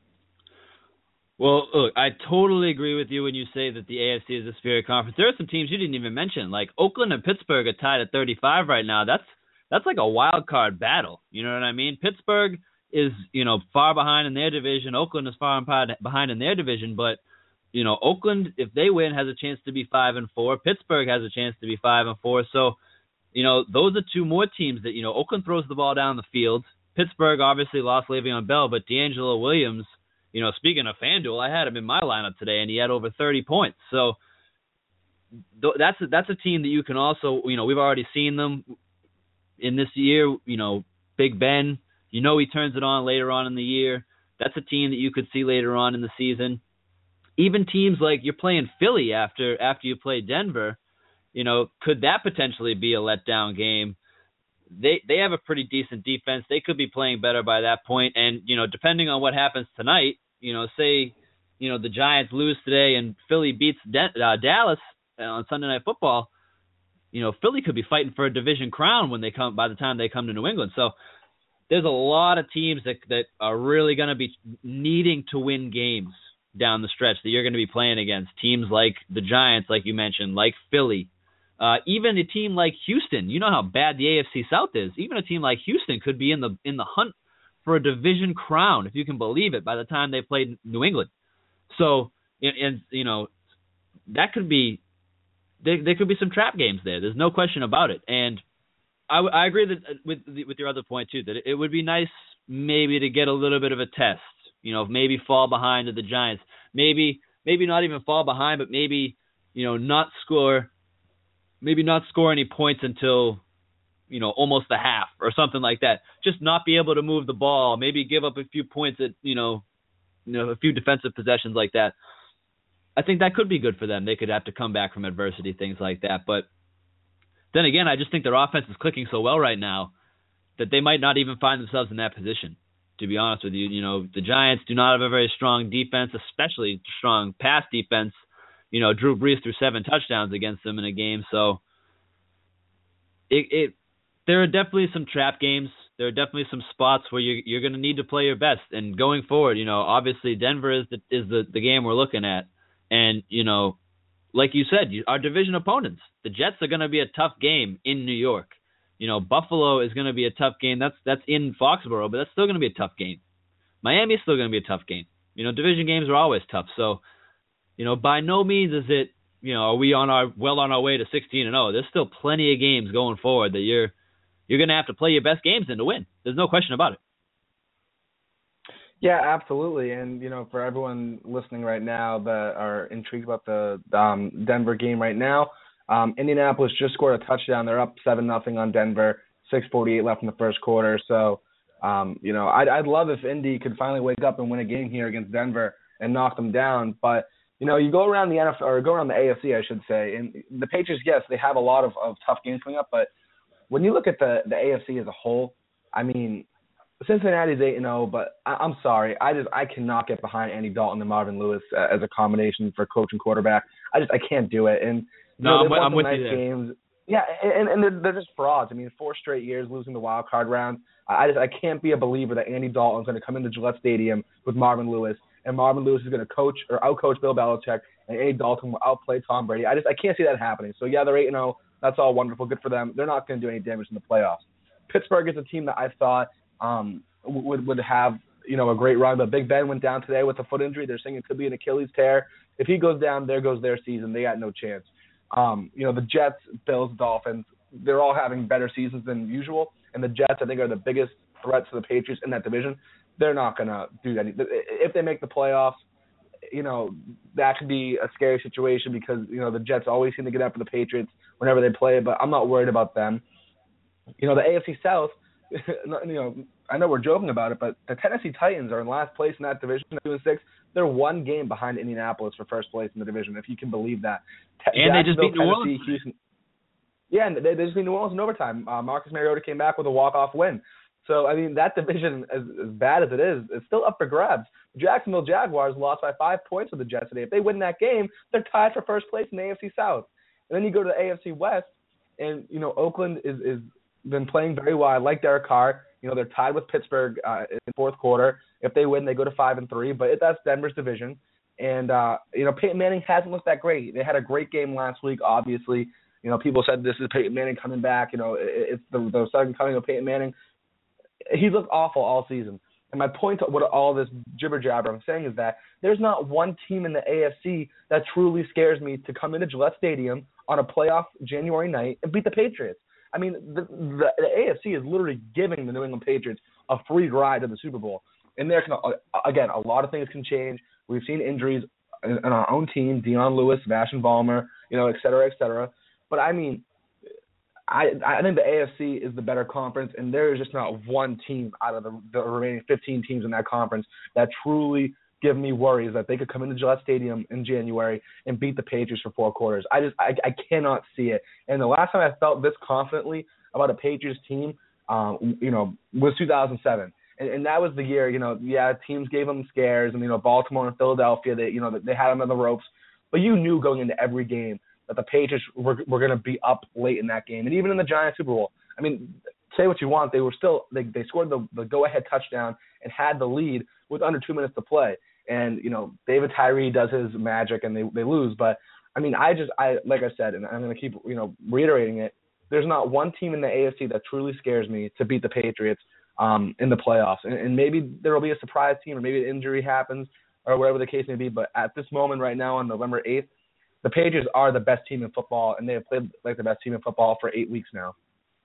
Well, look, I totally agree with you when you say that the A F C is a superior conference. There are some teams you didn't even mention, like Oakland and Pittsburgh are tied at thirty-five right now. That's that's like a wild card battle. You know what I mean? Pittsburgh is, you know, far behind in their division. Oakland is far behind in their division, but you know, Oakland, if they win, has a chance to be five and four. Pittsburgh has a chance to be five and four. So, you know, those are two more teams that, you know, Oakland throws the ball down the field. Pittsburgh obviously lost Le'Veon Bell, but D'Angelo Williams, you know, speaking of FanDuel, I had him in my lineup today, and he had over thirty points. So th- that's a, that's a team that you can also, you know, we've already seen them in this year. You know, Big Ben, you know, he turns it on later on in the year. That's a team that you could see later on in the season. Even teams like you're playing Philly after after you play Denver, you know, could that potentially be a letdown game? They they have a pretty decent defense. They could be playing better by that point. And, you know, depending on what happens tonight, you know, say, you know, the Giants lose today and Philly beats De- uh, Dallas on Sunday Night Football, you know, Philly could be fighting for a division crown when they come by the time they come to New England. So there's a lot of teams that that are really going to be needing to win games down the stretch that you're going to be playing against. Teams like the Giants, like you mentioned, like Philly. Uh, even a team like Houston, you know how bad the A F C South is. Even a team like Houston could be in the in the hunt for a division crown, if you can believe it, by the time they played New England. So, and, and you know, that could be there, there could be some trap games there. There's no question about it. And I, I agree that with with your other point too, that it would be nice maybe to get a little bit of a test. You know, maybe fall behind to the Giants. Maybe maybe not even fall behind, but maybe, you know, not score maybe not score any points until, you know, almost the half or something like that. Just not be able to move the ball, maybe give up a few points at, you know, you know, a few defensive possessions like that. I think that could be good for them. They could have to come back from adversity, things like that. But then again, I just think their offense is clicking so well right now that they might not even find themselves in that position, to be honest with you. You know, the Giants do not have a very strong defense, especially strong pass defense. You know, Drew Brees threw seven touchdowns against them in a game. So it, it there are definitely some trap games. There are definitely some spots where you're, you're going to need to play your best. And going forward, you know, obviously Denver is the, is the, the game we're looking at. And, you know, like you said, you, our division opponents, the Jets are going to be a tough game in New York. You know, Buffalo is going to be a tough game. That's that's in Foxborough, but that's still going to be a tough game. Miami is still going to be a tough game. You know, division games are always tough. So, you know, by no means is it, you know, are we on our well on our way to sixteen and oh. There's still plenty of games going forward that you're you're going to have to play your best games in to win. There's no question about it. Yeah, absolutely. And, you know, for everyone listening right now that are intrigued about the um, Denver game right now, um, Indianapolis just scored a touchdown. They're up seven nothing on Denver, six forty-eight left in the first quarter. So, um, you know, I'd, I'd love if Indy could finally wake up and win a game here against Denver and knock them down. But, you know, you go around the N F L, or go around the A F C, I should say, and the Patriots, yes, they have a lot of, of tough games coming up, but when you look at the, the A F C as a whole, I mean, Cincinnati's eight and oh, but I, I'm sorry, I just I cannot get behind Andy Dalton and Marvin Lewis uh, as a combination for coach and quarterback. I just I can't do it. And you no, know, I'm, I'm with nice you there. Games. Yeah, and, and they're, they're just frauds. I mean, four straight years losing the wild card round. I just I can't be a believer that Andy Dalton's going to come into Gillette Stadium with Marvin Lewis, and Marvin Lewis is going to coach or outcoach Bill Belichick, and Andy Dalton will outplay Tom Brady. I just I can't see that happening. So yeah, they're eight and oh. That's all wonderful, good for them. They're not going to do any damage in the playoffs. Pittsburgh is a team that I thought um, would would have you know a great run, but Big Ben went down today with a foot injury. They're saying it could be an Achilles tear. If he goes down, there goes their season. They got no chance. Um, you know the Jets, Bills, Dolphins, they're all having better seasons than usual, and the Jets I think are the biggest threats to the Patriots in that division. They're not going to do that. If they make the playoffs, you know, that could be a scary situation because, you know, the Jets always seem to get after the Patriots whenever they play, but I'm not worried about them. You know, the A F C South, you know, I know we're joking about it, but the Tennessee Titans are in last place in that division, two and six. They're one game behind Indianapolis for first place in the division, if you can believe that. And they just beat New Orleans. Houston, yeah, and they, they just beat New Orleans in overtime. Uh, Marcus Mariota came back with a walk-off win. So, I mean, that division, as, as bad as it is, it's still up for grabs. The Jacksonville Jaguars lost by five points with the Jets today. If they win that game, they're tied for first place in the A F C South. And then you go to the A F C West, and, you know, Oakland is is been playing very well. I like Derek Carr. You know, they're tied with Pittsburgh uh, in the fourth quarter. If they win, they go to five and three. But it, that's Denver's division. And, uh, you know, Peyton Manning hasn't looked that great. They had a great game last week, obviously. You know, people said this is Peyton Manning coming back. You know, it, it's the, the second coming of Peyton Manning. He's looked awful all season. And my point to what all this jibber jabber I'm saying is that there's not one team in the A F C that truly scares me to come into Gillette Stadium on a playoff January night and beat the Patriots. I mean, the, the, the A F C is literally giving the New England Patriots a free ride to the Super Bowl. And there can, again, a lot of things can change. We've seen injuries in, in our own team, Deion Lewis, Sebastian Vollmer, you know, et cetera, et cetera. But I mean, I I think the A F C is the better conference, and there is just not one team out of the, the remaining fifteen teams in that conference that truly give me worries that they could come into Gillette Stadium in January and beat the Patriots for four quarters. I just I, I cannot see it. And the last time I felt this confidently about a Patriots team, um, you know, was two thousand seven. And, and that was the year, you know, yeah, teams gave them scares, and, you know, Baltimore and Philadelphia, they, you know, they had them on the ropes. But you knew going into every game that the Patriots were, were going to be up late in that game. And even in the Giants Super Bowl, I mean, say what you want, they were still, they, they scored the, the go-ahead touchdown and had the lead with under two minutes to play. And, you know, David Tyree does his magic and they, they lose. But, I mean, I just, I like I said, and I'm going to keep, you know, reiterating it, there's not one team in the A F C that truly scares me to beat the Patriots um, in the playoffs. And, and maybe there will be a surprise team or maybe an injury happens. or whatever the case may be. But at this moment right now on November eighth, the Patriots are the best team in football, and they have played like the best team in football for eight weeks now.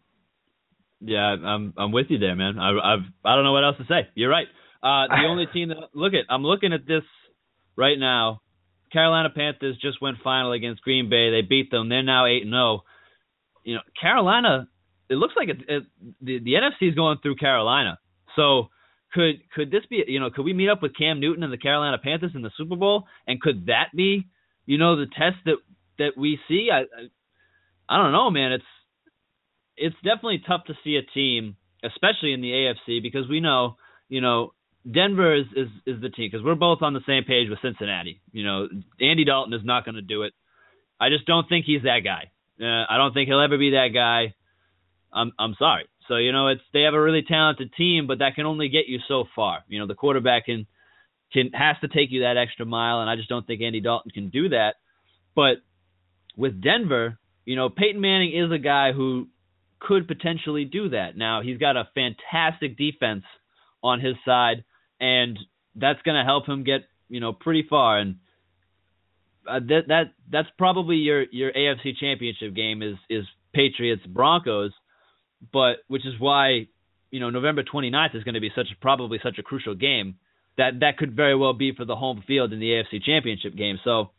Yeah, I'm I'm with you there, man. I I've I don't know what else to say. You're right. Uh, the only team that look at I'm looking at this right now. Carolina Panthers just went final against Green Bay. They beat them. They're now eight and zero. You know, Carolina. It looks like it, it, the the N F C is going through Carolina. So could could this be? You know, could we meet up with Cam Newton and the Carolina Panthers in the Super Bowl? And could that be, you know, the test that that we see? I I, I don't know, man. It's it's definitely tough to see a team, especially in the A F C, because we know, you know, Denver is, is, is the team, because we're both on the same page with Cincinnati. You know, Andy Dalton is not going to do it. I just don't think he's that guy. Uh, I don't think he'll ever be that guy. I'm I'm sorry. So, you know, it's they have a really talented team, but that can only get you so far. You know, the quarterback can can has to take you that extra mile, and I just don't think Andy Dalton can do that. But with Denver, you know, Peyton Manning is a guy who could potentially do that. Now, he's got a fantastic defense on his side, and that's going to help him get, you know, pretty far. And uh, that that that's probably your your A F C Championship game is is Patriots Broncos, but which is why, you know, November twenty-ninth is going to be such probably such a crucial game that that could very well be for the home field in the A F C Championship game. So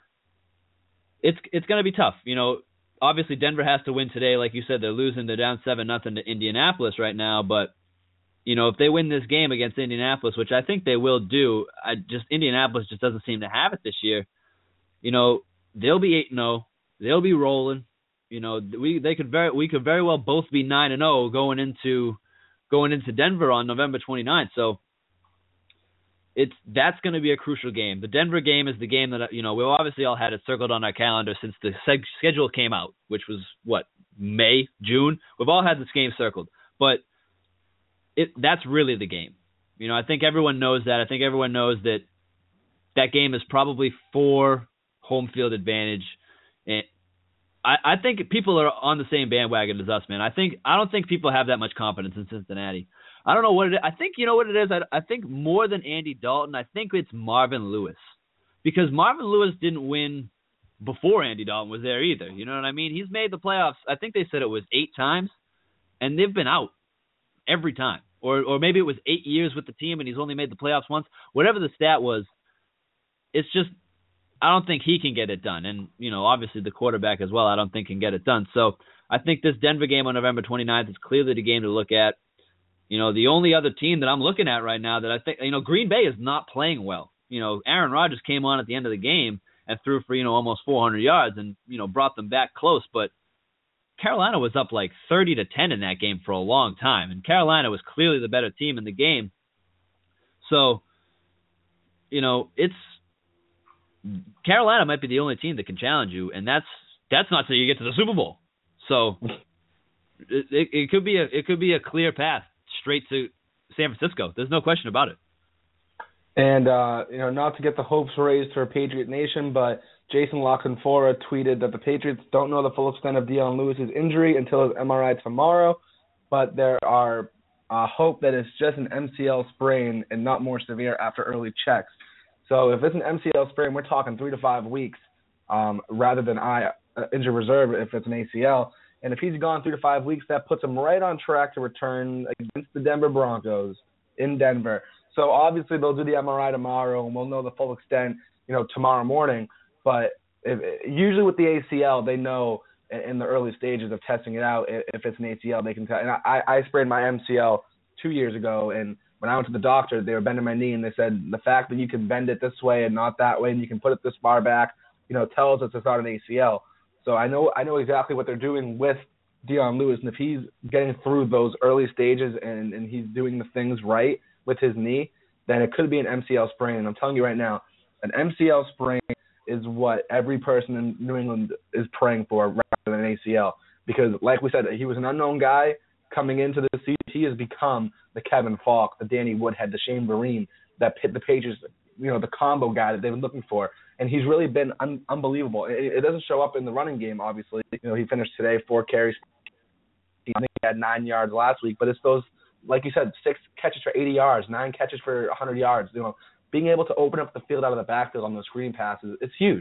it's it's going to be tough. You know, obviously Denver has to win today. Like you said, they're losing. They're down seven nothing to Indianapolis right now. But, you know, if they win this game against Indianapolis, which I think they will do, I just Indianapolis just doesn't seem to have it this year. You know, they'll be eight and oh. They'll be rolling. You know, we they could very we could very well both be nine and oh going into going into Denver on November twenty-ninth. So it's that's going to be a crucial game. The Denver game is the game that, you know, we obviously all had it circled on our calendar since the seg- schedule came out, which was what, May, June. We've all had this game circled, but it that's really the game. You know, I think everyone knows that. I think everyone knows that that game is probably for home field advantage. And I, I think people are on the same bandwagon as us, man. I think I don't think people have that much confidence in Cincinnati. I don't know what it is. I think, you know what it is? I, I think more than Andy Dalton, I think it's Marvin Lewis. Because Marvin Lewis didn't win before Andy Dalton was there either. You know what I mean? He's made the playoffs, I think they said it was eight times, and they've been out every time. Or or maybe it was eight years with the team and he's only made the playoffs once. Whatever the stat was, it's just, I don't think he can get it done. And, you know, obviously the quarterback as well, I don't think can get it done. So I think this Denver game on November twenty-ninth is clearly the game to look at. You know, the only other team that I'm looking at right now that I think, you know, Green Bay is not playing well. You know, Aaron Rodgers came on at the end of the game and threw for, you know, almost four hundred yards and, you know, brought them back close. But Carolina was up like thirty to ten in that game for a long time. And Carolina was clearly the better team in the game. So, you know, it's, Carolina might be the only team that can challenge you, and that's that's not till you get to the Super Bowl. So it, it, it could be a it could be a clear path straight to San Francisco. There's no question about it. And uh, you know, not to get the hopes raised for Patriot Nation, but Jason La Canfora tweeted that the Patriots don't know the full extent of Dion Lewis's injury until his M R I tomorrow, but there are uh, hope that it's just an M C L sprain and not more severe after early checks. So if it's an M C L sprain, we're talking three to five weeks um, rather than I uh, injured reserve if it's an A C L. And if he's gone three to five weeks, that puts him right on track to return against the Denver Broncos in Denver. So obviously they'll do the M R I tomorrow, and we'll know the full extent, you know, tomorrow morning. But if, usually with the A C L, they know in the early stages of testing it out if it's an A C L. They can tell. And I, I sprained my M C L two years ago, and when I went to the doctor, they were bending my knee, and they said the fact that you can bend it this way and not that way, and you can put it this far back, you know, tells us it's not an A C L. So I know I know exactly what they're doing with Dion Lewis, and if he's getting through those early stages and, and he's doing the things right with his knee, then it could be an M C L sprain. And I'm telling you right now, an M C L sprain is what every person in New England is praying for rather than an A C L. Because, like we said, he was an unknown guy coming into this season. He has become the Kevin Falk, the Danny Woodhead, the Shane Vereen, that pit the Patriots, you know, the combo guy that they've been looking for. And he's really been un- unbelievable. It, it doesn't show up in the running game, obviously. You know, he finished today, four carries. I think he had nine yards last week. But it's those, like you said, six catches for eighty yards, nine catches for one hundred yards. You know, being able to open up the field out of the backfield on those screen passes, it's huge.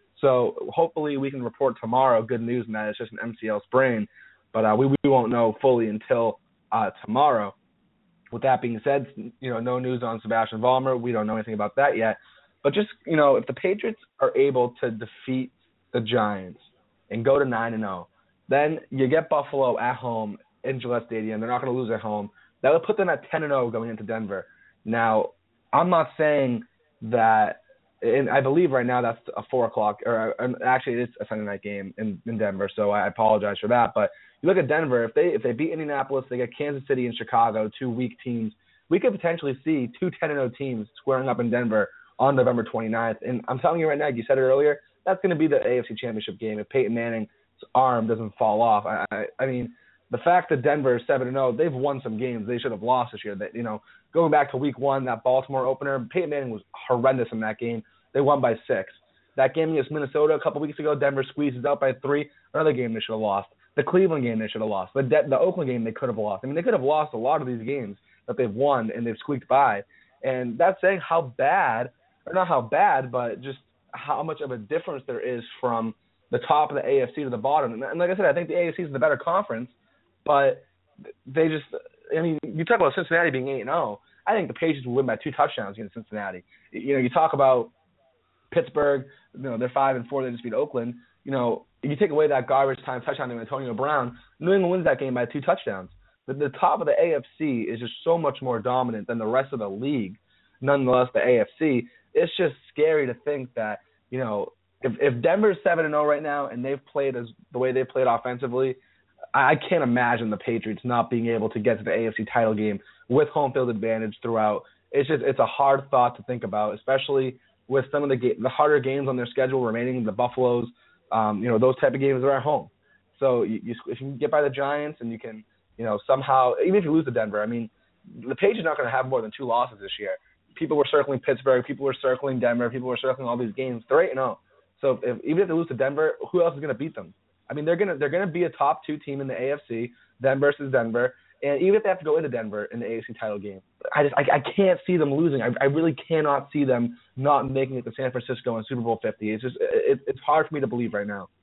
So hopefully we can report tomorrow good news in that it's just an M C L sprain, but uh, we, we won't know fully until uh, tomorrow. With that being said, you know, no news on Sebastian Vollmer. We don't know anything about that yet. But just, you know, if the Patriots are able to defeat the Giants and go to nine and oh, then you get Buffalo at home in Gillette Stadium. They're not going to lose at home. That would put them at ten and oh going into Denver. Now, I'm not saying that, and I believe right now that's a four o'clock, or actually it's a Sunday night game in, in Denver, so I apologize for that. But you look at Denver, if they if they beat Indianapolis, they get Kansas City and Chicago, two weak teams. We could potentially see two ten and oh teams squaring up in Denver on November twenty-ninth. And I'm telling you right now, you said it earlier, that's going to be the A F C Championship game if Peyton Manning's arm doesn't fall off. I, I, I mean, the fact that Denver is seven and oh, they've won some games they should have lost this year. That, you know, going back to week one, that Baltimore opener, Peyton Manning was horrendous in that game. They won by six. That game against Minnesota a couple weeks ago, Denver squeezes out by three. Another game they should have lost. The Cleveland game they should have lost. The, De- the Oakland game they could have lost. I mean, they could have lost a lot of these games that they've won and they've squeaked by. And that's saying how bad, or not how bad, but just how much of a difference there is from the top of the A F C to the bottom. And, and like I said, I think the A F C is the better conference, but they just, I mean, you talk about Cincinnati being eight and oh. I think the Patriots will win by two touchdowns against Cincinnati. You know, you talk about Pittsburgh, you know, they're five and four, they just beat Oakland. You know, if you take away that garbage time touchdown to Antonio Brown, New England wins that game by two touchdowns. But the top of the A F C is just so much more dominant than the rest of the league. Nonetheless, the A F C, it's just scary to think that, you know, if, if Denver's seven and oh right now and they've played as the way they've played offensively, I can't imagine the Patriots not being able to get to the A F C title game with home field advantage throughout. It's just, it's a hard thought to think about, especially with some of the ga- the harder games on their schedule remaining, the Buffaloes, um, you know, those type of games are at home. So you, you, if you can get by the Giants and you can, you know, somehow, even if you lose to Denver, I mean, the Patriots are not going to have more than two losses this year. People were circling Pittsburgh, people were circling Denver, people were circling all these games. They're eight and oh. So if, even if they lose to Denver, who else is going to beat them? I mean, they're gonna they're gonna be a top two team in the A F C, them versus Denver, and even if they have to go into Denver in the A F C title game, I just I, I can't see them losing. I, I really cannot see them not making it to San Francisco in Super Bowl fifty. It's just it, it's hard for me to believe right now.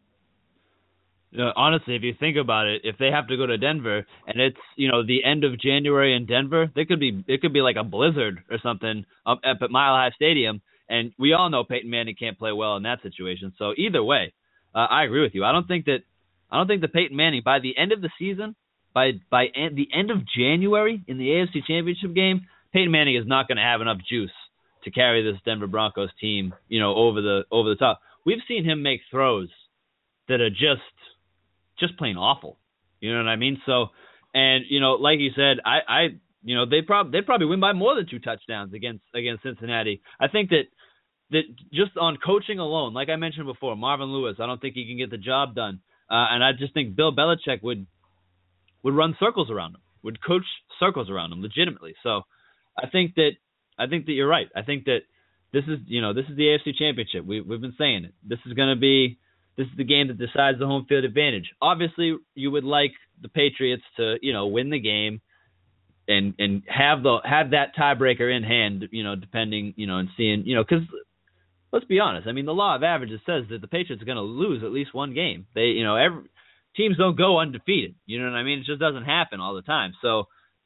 You know, honestly, if you think about it, if they have to go to Denver and it's, you know, the end of January in Denver, there could be it could be like a blizzard or something up at Mile High Stadium, and we all know Peyton Manning can't play well in that situation. So either way, uh, I agree with you. I don't think that I don't think that Peyton Manning by the end of the season, by by en- the end of January in the A F C Championship game, Peyton Manning is not going to have enough juice to carry this Denver Broncos team, you know, over the over the top. We've seen him make throws that are just just plain awful. You know what I mean? So, and you know, like you said, I, I you know, they probably they probably win by more than two touchdowns against against Cincinnati. I think that that just on coaching alone, like I mentioned before, Marvin Lewis, I don't think he can get the job done. Uh, and I just think Bill Belichick would would run circles around him, would coach circles around him legitimately. So I think that I think that you're right. I think that this is you know this is the A F C Championship. We we've been saying it. This is going to be this is the game that decides the home field advantage. Obviously, you would like the Patriots to you know win the game and and have the have that tiebreaker in hand. You know, depending you know and seeing you know because. Let's be honest. I mean, the law of averages says that the Patriots are going to lose at least one game. They, you know, every teams don't go undefeated. You know what I mean? It just doesn't happen all the time. So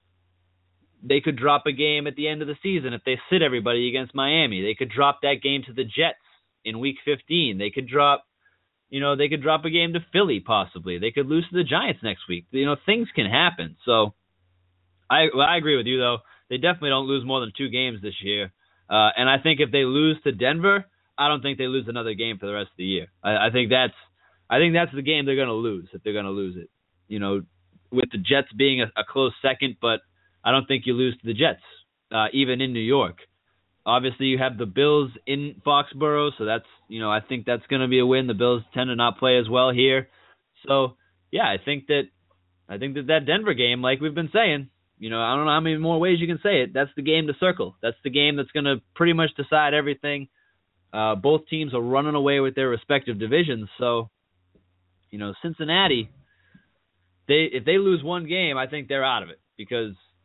they could drop a game at the end of the season if they sit everybody against Miami. They could drop that game to the Jets in Week fifteen. They could drop, you know, they could drop a game to Philly possibly. They could lose to the Giants next week. You know, things can happen. So I, well, I agree with you though. They definitely don't lose more than two games this year. Uh, and I think if they lose to Denver, I don't think they lose another game for the rest of the year. I, I think that's, I think that's the game they're going to lose if they're going to lose it. You know, with the Jets being a, a close second, but I don't think you lose to the Jets, uh, even in New York. Obviously, you have the Bills in Foxborough, so that's, you know, I think that's going to be a win. The Bills tend to not play as well here, so yeah, I think that, I think that that Denver game, like we've been saying, you know, I don't know how many more ways you can say it. That's the game to circle. That's the game that's going to pretty much decide everything. Uh, both teams are running away with their respective divisions, so you know Cincinnati. They if they lose one game, I think they're out of it because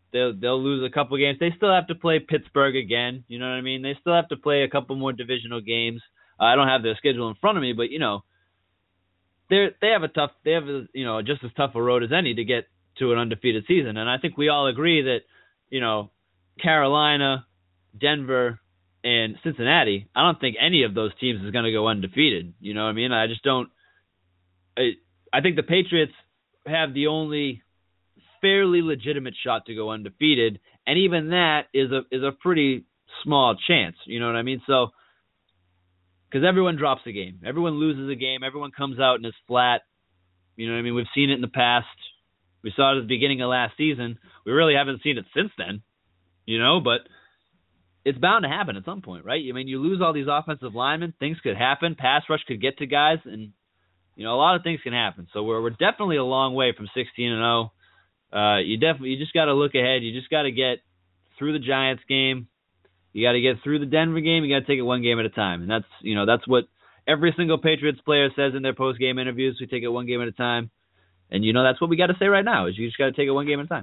they'll they'll lose a couple games. They still have to play Pittsburgh again. You know what I mean? They still have to play a couple more divisional games. Uh, I don't have their schedule in front of me, but you know, they they have a tough, they have a, you know just as tough a road as any to get to an undefeated season. And I think we all agree that you know Carolina, Denver, and Cincinnati, I don't think any of those teams is going to go undefeated. You know what I mean? I just don't. I, I think the Patriots have the only fairly legitimate shot to go undefeated, and even that is a is a pretty small chance. You know what I mean? So, because everyone drops a game, everyone loses a game, everyone comes out and is flat. You know what I mean? We've seen it in the past. We saw it at the beginning of last season. We really haven't seen it since then. You know, but it's bound to happen at some point, right? I mean, you lose all these offensive linemen, things could happen. Pass rush could get to guys, and you know, a lot of things can happen. So we're we're definitely a long way from sixteen and oh. Uh, you definitely you just got to look ahead. You just got to get through the Giants game. You got to get through the Denver game. You got to take it one game at a time, and that's you know that's what every single Patriots player says in their post game interviews. We take it one game at a time, and you know that's what we got to say right now. Is you just got to take it one game at a time.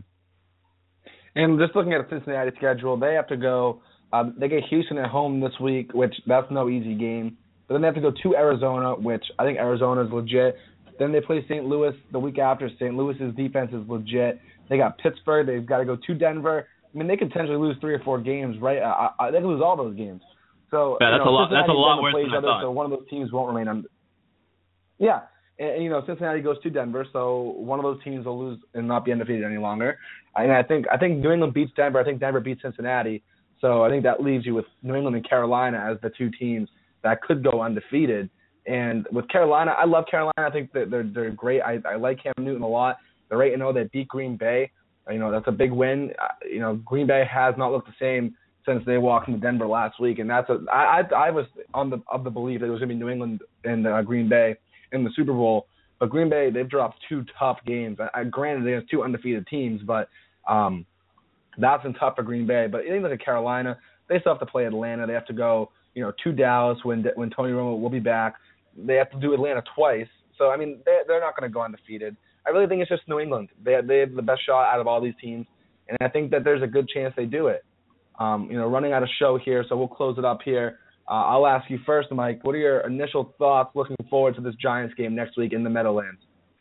And just looking at the Cincinnati schedule, they have to go. Um, they get Houston at home this week, which that's no easy game. But then they have to go to Arizona, which I think Arizona is legit. Then they play Saint Louis the week after. Saint Louis's defense is legit. They got Pittsburgh. They've got to go to Denver. I mean, they could potentially lose three or four games, right? I, I, they could lose all those games. So yeah, that's you know, a lot. That's a lot worse than I other, thought. So one of those teams won't remain under. Yeah, and, and you know Cincinnati goes to Denver, so one of those teams will lose and not be undefeated any longer. And I think I think New England beats Denver. I think Denver beats Cincinnati. So I think that leaves you with New England and Carolina as the two teams that could go undefeated. And with Carolina, I love Carolina. I think that they're they're great. I, I like Cam Newton a lot. They're eight and oh. They beat Green Bay. You know, that's a big win. Uh, you know, Green Bay has not looked the same since they walked into Denver last week. And that's a I I, I was on the of the belief that it was going to be New England and uh, Green Bay in the Super Bowl. But Green Bay, they've dropped two tough games. I, I granted they have two undefeated teams, but um, that's been tough for Green Bay. But even look at Carolina, they still have to play Atlanta. They have to go, you know, to Dallas when when Tony Romo will be back. They have to do Atlanta twice. So, I mean, they, they're not going to go undefeated. I really think it's just New England. They, they have the best shot out of all these teams, and I think that there's a good chance they do it. Um, you know, running out of show here, so we'll close it up here. Uh, I'll ask you first, Mike, what are your initial thoughts looking forward to this Giants game next week in the Meadowlands?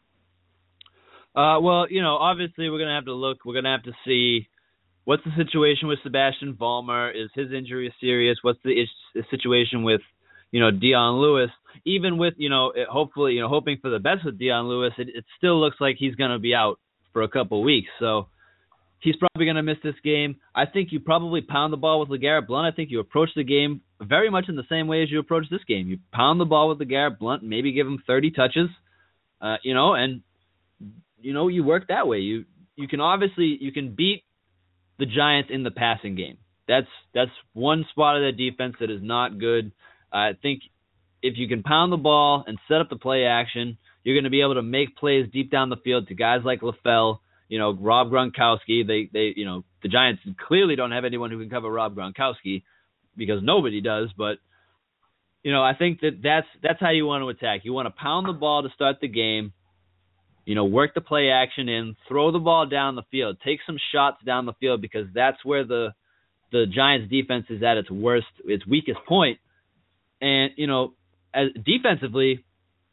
Uh, well, you know, obviously we're going to have to look. We're going to have to see what's the situation with Sebastian Vollmer. Is his injury serious? What's the, is, the situation with, you know, Dion Lewis? Even with, you know, it, hopefully, you know, hoping for the best with Dion Lewis, it, it still looks like he's going to be out for a couple of weeks. So he's probably going to miss this game. I think you probably pound the ball with LeGarrette Blount. I think you approach the game very much in the same way as you approach this game. You pound the ball with LeGarrette Blount, maybe give him thirty touches, uh, you know, and, you know, you work that way. You you can obviously, you can beat the Giants in the passing game. That's that's one spot of their defense that is not good. I think if you can pound the ball and set up the play action, you're going to be able to make plays deep down the field to guys like LaFell, you know, Rob Gronkowski. They, they, you know, the Giants clearly don't have anyone who can cover Rob Gronkowski because nobody does. But, you know, I think that that's that's how you want to attack. You want to pound the ball to start the game, you know, work the play action in, throw the ball down the field, take some shots down the field because that's where the the Giants defense is at its worst, its weakest point. And, you know, as defensively,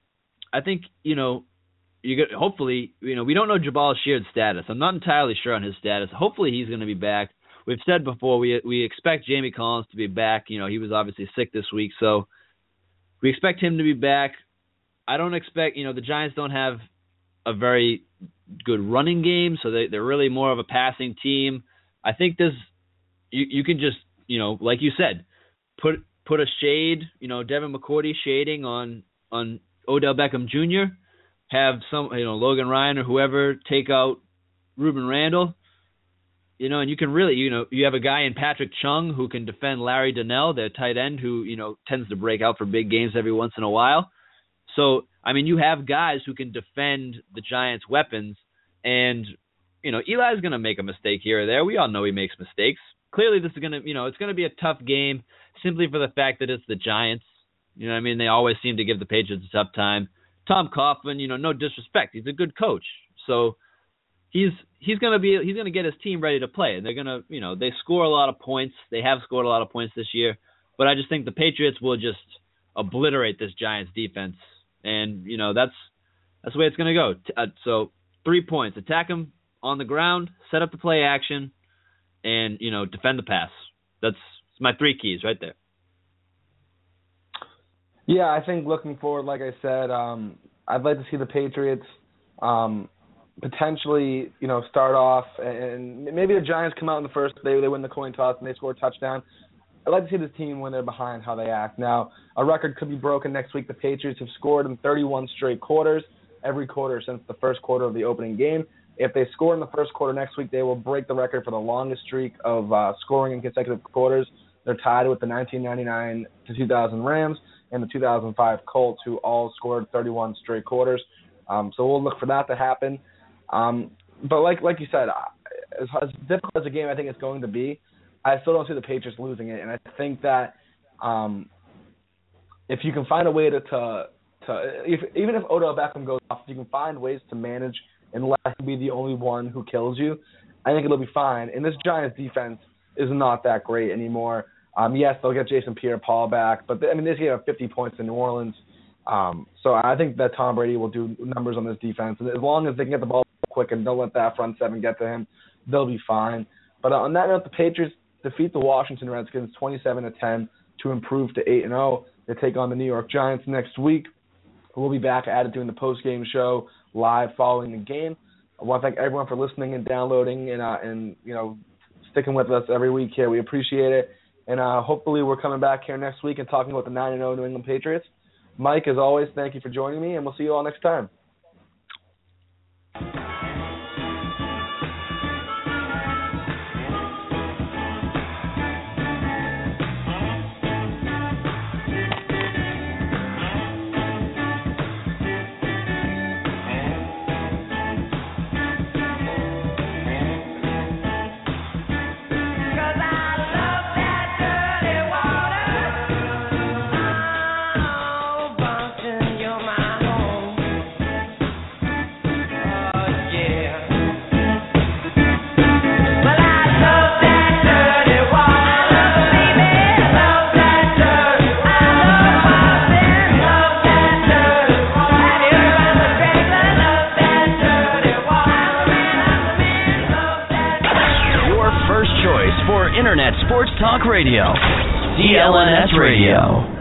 I think, you know, you get hopefully, you know, we don't know Jabal Sheard's status. I'm not entirely sure on his status. Hopefully he's going to be back. We've said before we we expect Jamie Collins to be back. You know, he was obviously sick this week, so we expect him to be back. I don't expect, you know, the Giants don't have a very good running game, so they, they're really more of a passing team. I think this, you you can just, you know, like you said, put put a shade, you know, Devin McCourty shading on on Odell Beckham Junior, have some, you know, Logan Ryan or whoever take out Ruben Randall, you know, and you can really, you know, you have a guy in Patrick Chung who can defend Larry Donnell, their tight end, who, you know, tends to break out for big games every once in a while. So, I mean, you have guys who can defend the Giants' weapons, and, you know, Eli's going to make a mistake here or there. We all know he makes mistakes. Clearly, this is going to, you know, it's going to be a tough game simply for the fact that it's the Giants. You know what I mean? They always seem to give the Patriots a tough time. Tom Coughlin, you know, no disrespect. He's a good coach. So, he's he's gonna be he's gonna get his team ready to play. They're gonna you know they score a lot of points. They have scored a lot of points this year, but I just think the Patriots will just obliterate this Giants defense, and you know that's that's the way it's gonna go. Uh, so three points: attack them on the ground, set up the play action, and you know defend the pass. That's my three keys right there. Yeah, I think looking forward, like I said, um, I'd like to see the Patriots um, potentially, you know, start off, and maybe the Giants come out in the first, they they win the coin toss and they score a touchdown. I'd like to see this team when they're behind how they act. Now, a record could be broken next week. The Patriots have scored in thirty-one straight quarters, every quarter since the first quarter of the opening game. If they score in the first quarter next week, they will break the record for the longest streak of uh, scoring in consecutive quarters. They're tied with the nineteen ninety-nine to two thousand Rams and the two thousand five Colts, who all scored thirty-one straight quarters. Um, so we'll look for that to happen. Um, but like like you said, as, as difficult as a game I think it's going to be, I still don't see the Patriots losing it. And I think that um, if you can find a way to, to, to if, even if Odell Beckham goes off, if you can find ways to manage and let him be the only one who kills you, I think it'll be fine. And this Giants defense is not that great anymore. Um, yes, they'll get Jason Pierre-Paul back, but they, I mean, they gave up fifty points in New Orleans. Um, so I think that Tom Brady will do numbers on this defense. And as long as they can get the ball quick and don't let that front seven get to him, they'll be fine. But on that note, the Patriots defeat the Washington Redskins twenty-seven to ten to improve to eight and oh. They take on the New York Giants next week. We'll be back at it doing the post-game show live following the game. I want to thank everyone for listening and downloading and, uh, and you know, sticking with us every week here. We appreciate it. And uh, hopefully we're coming back here next week and talking about the nine and oh New England Patriots. Mike, as always, thank you for joining me, and we'll see you all next time. Internet Sports Talk Radio, C L N S Radio.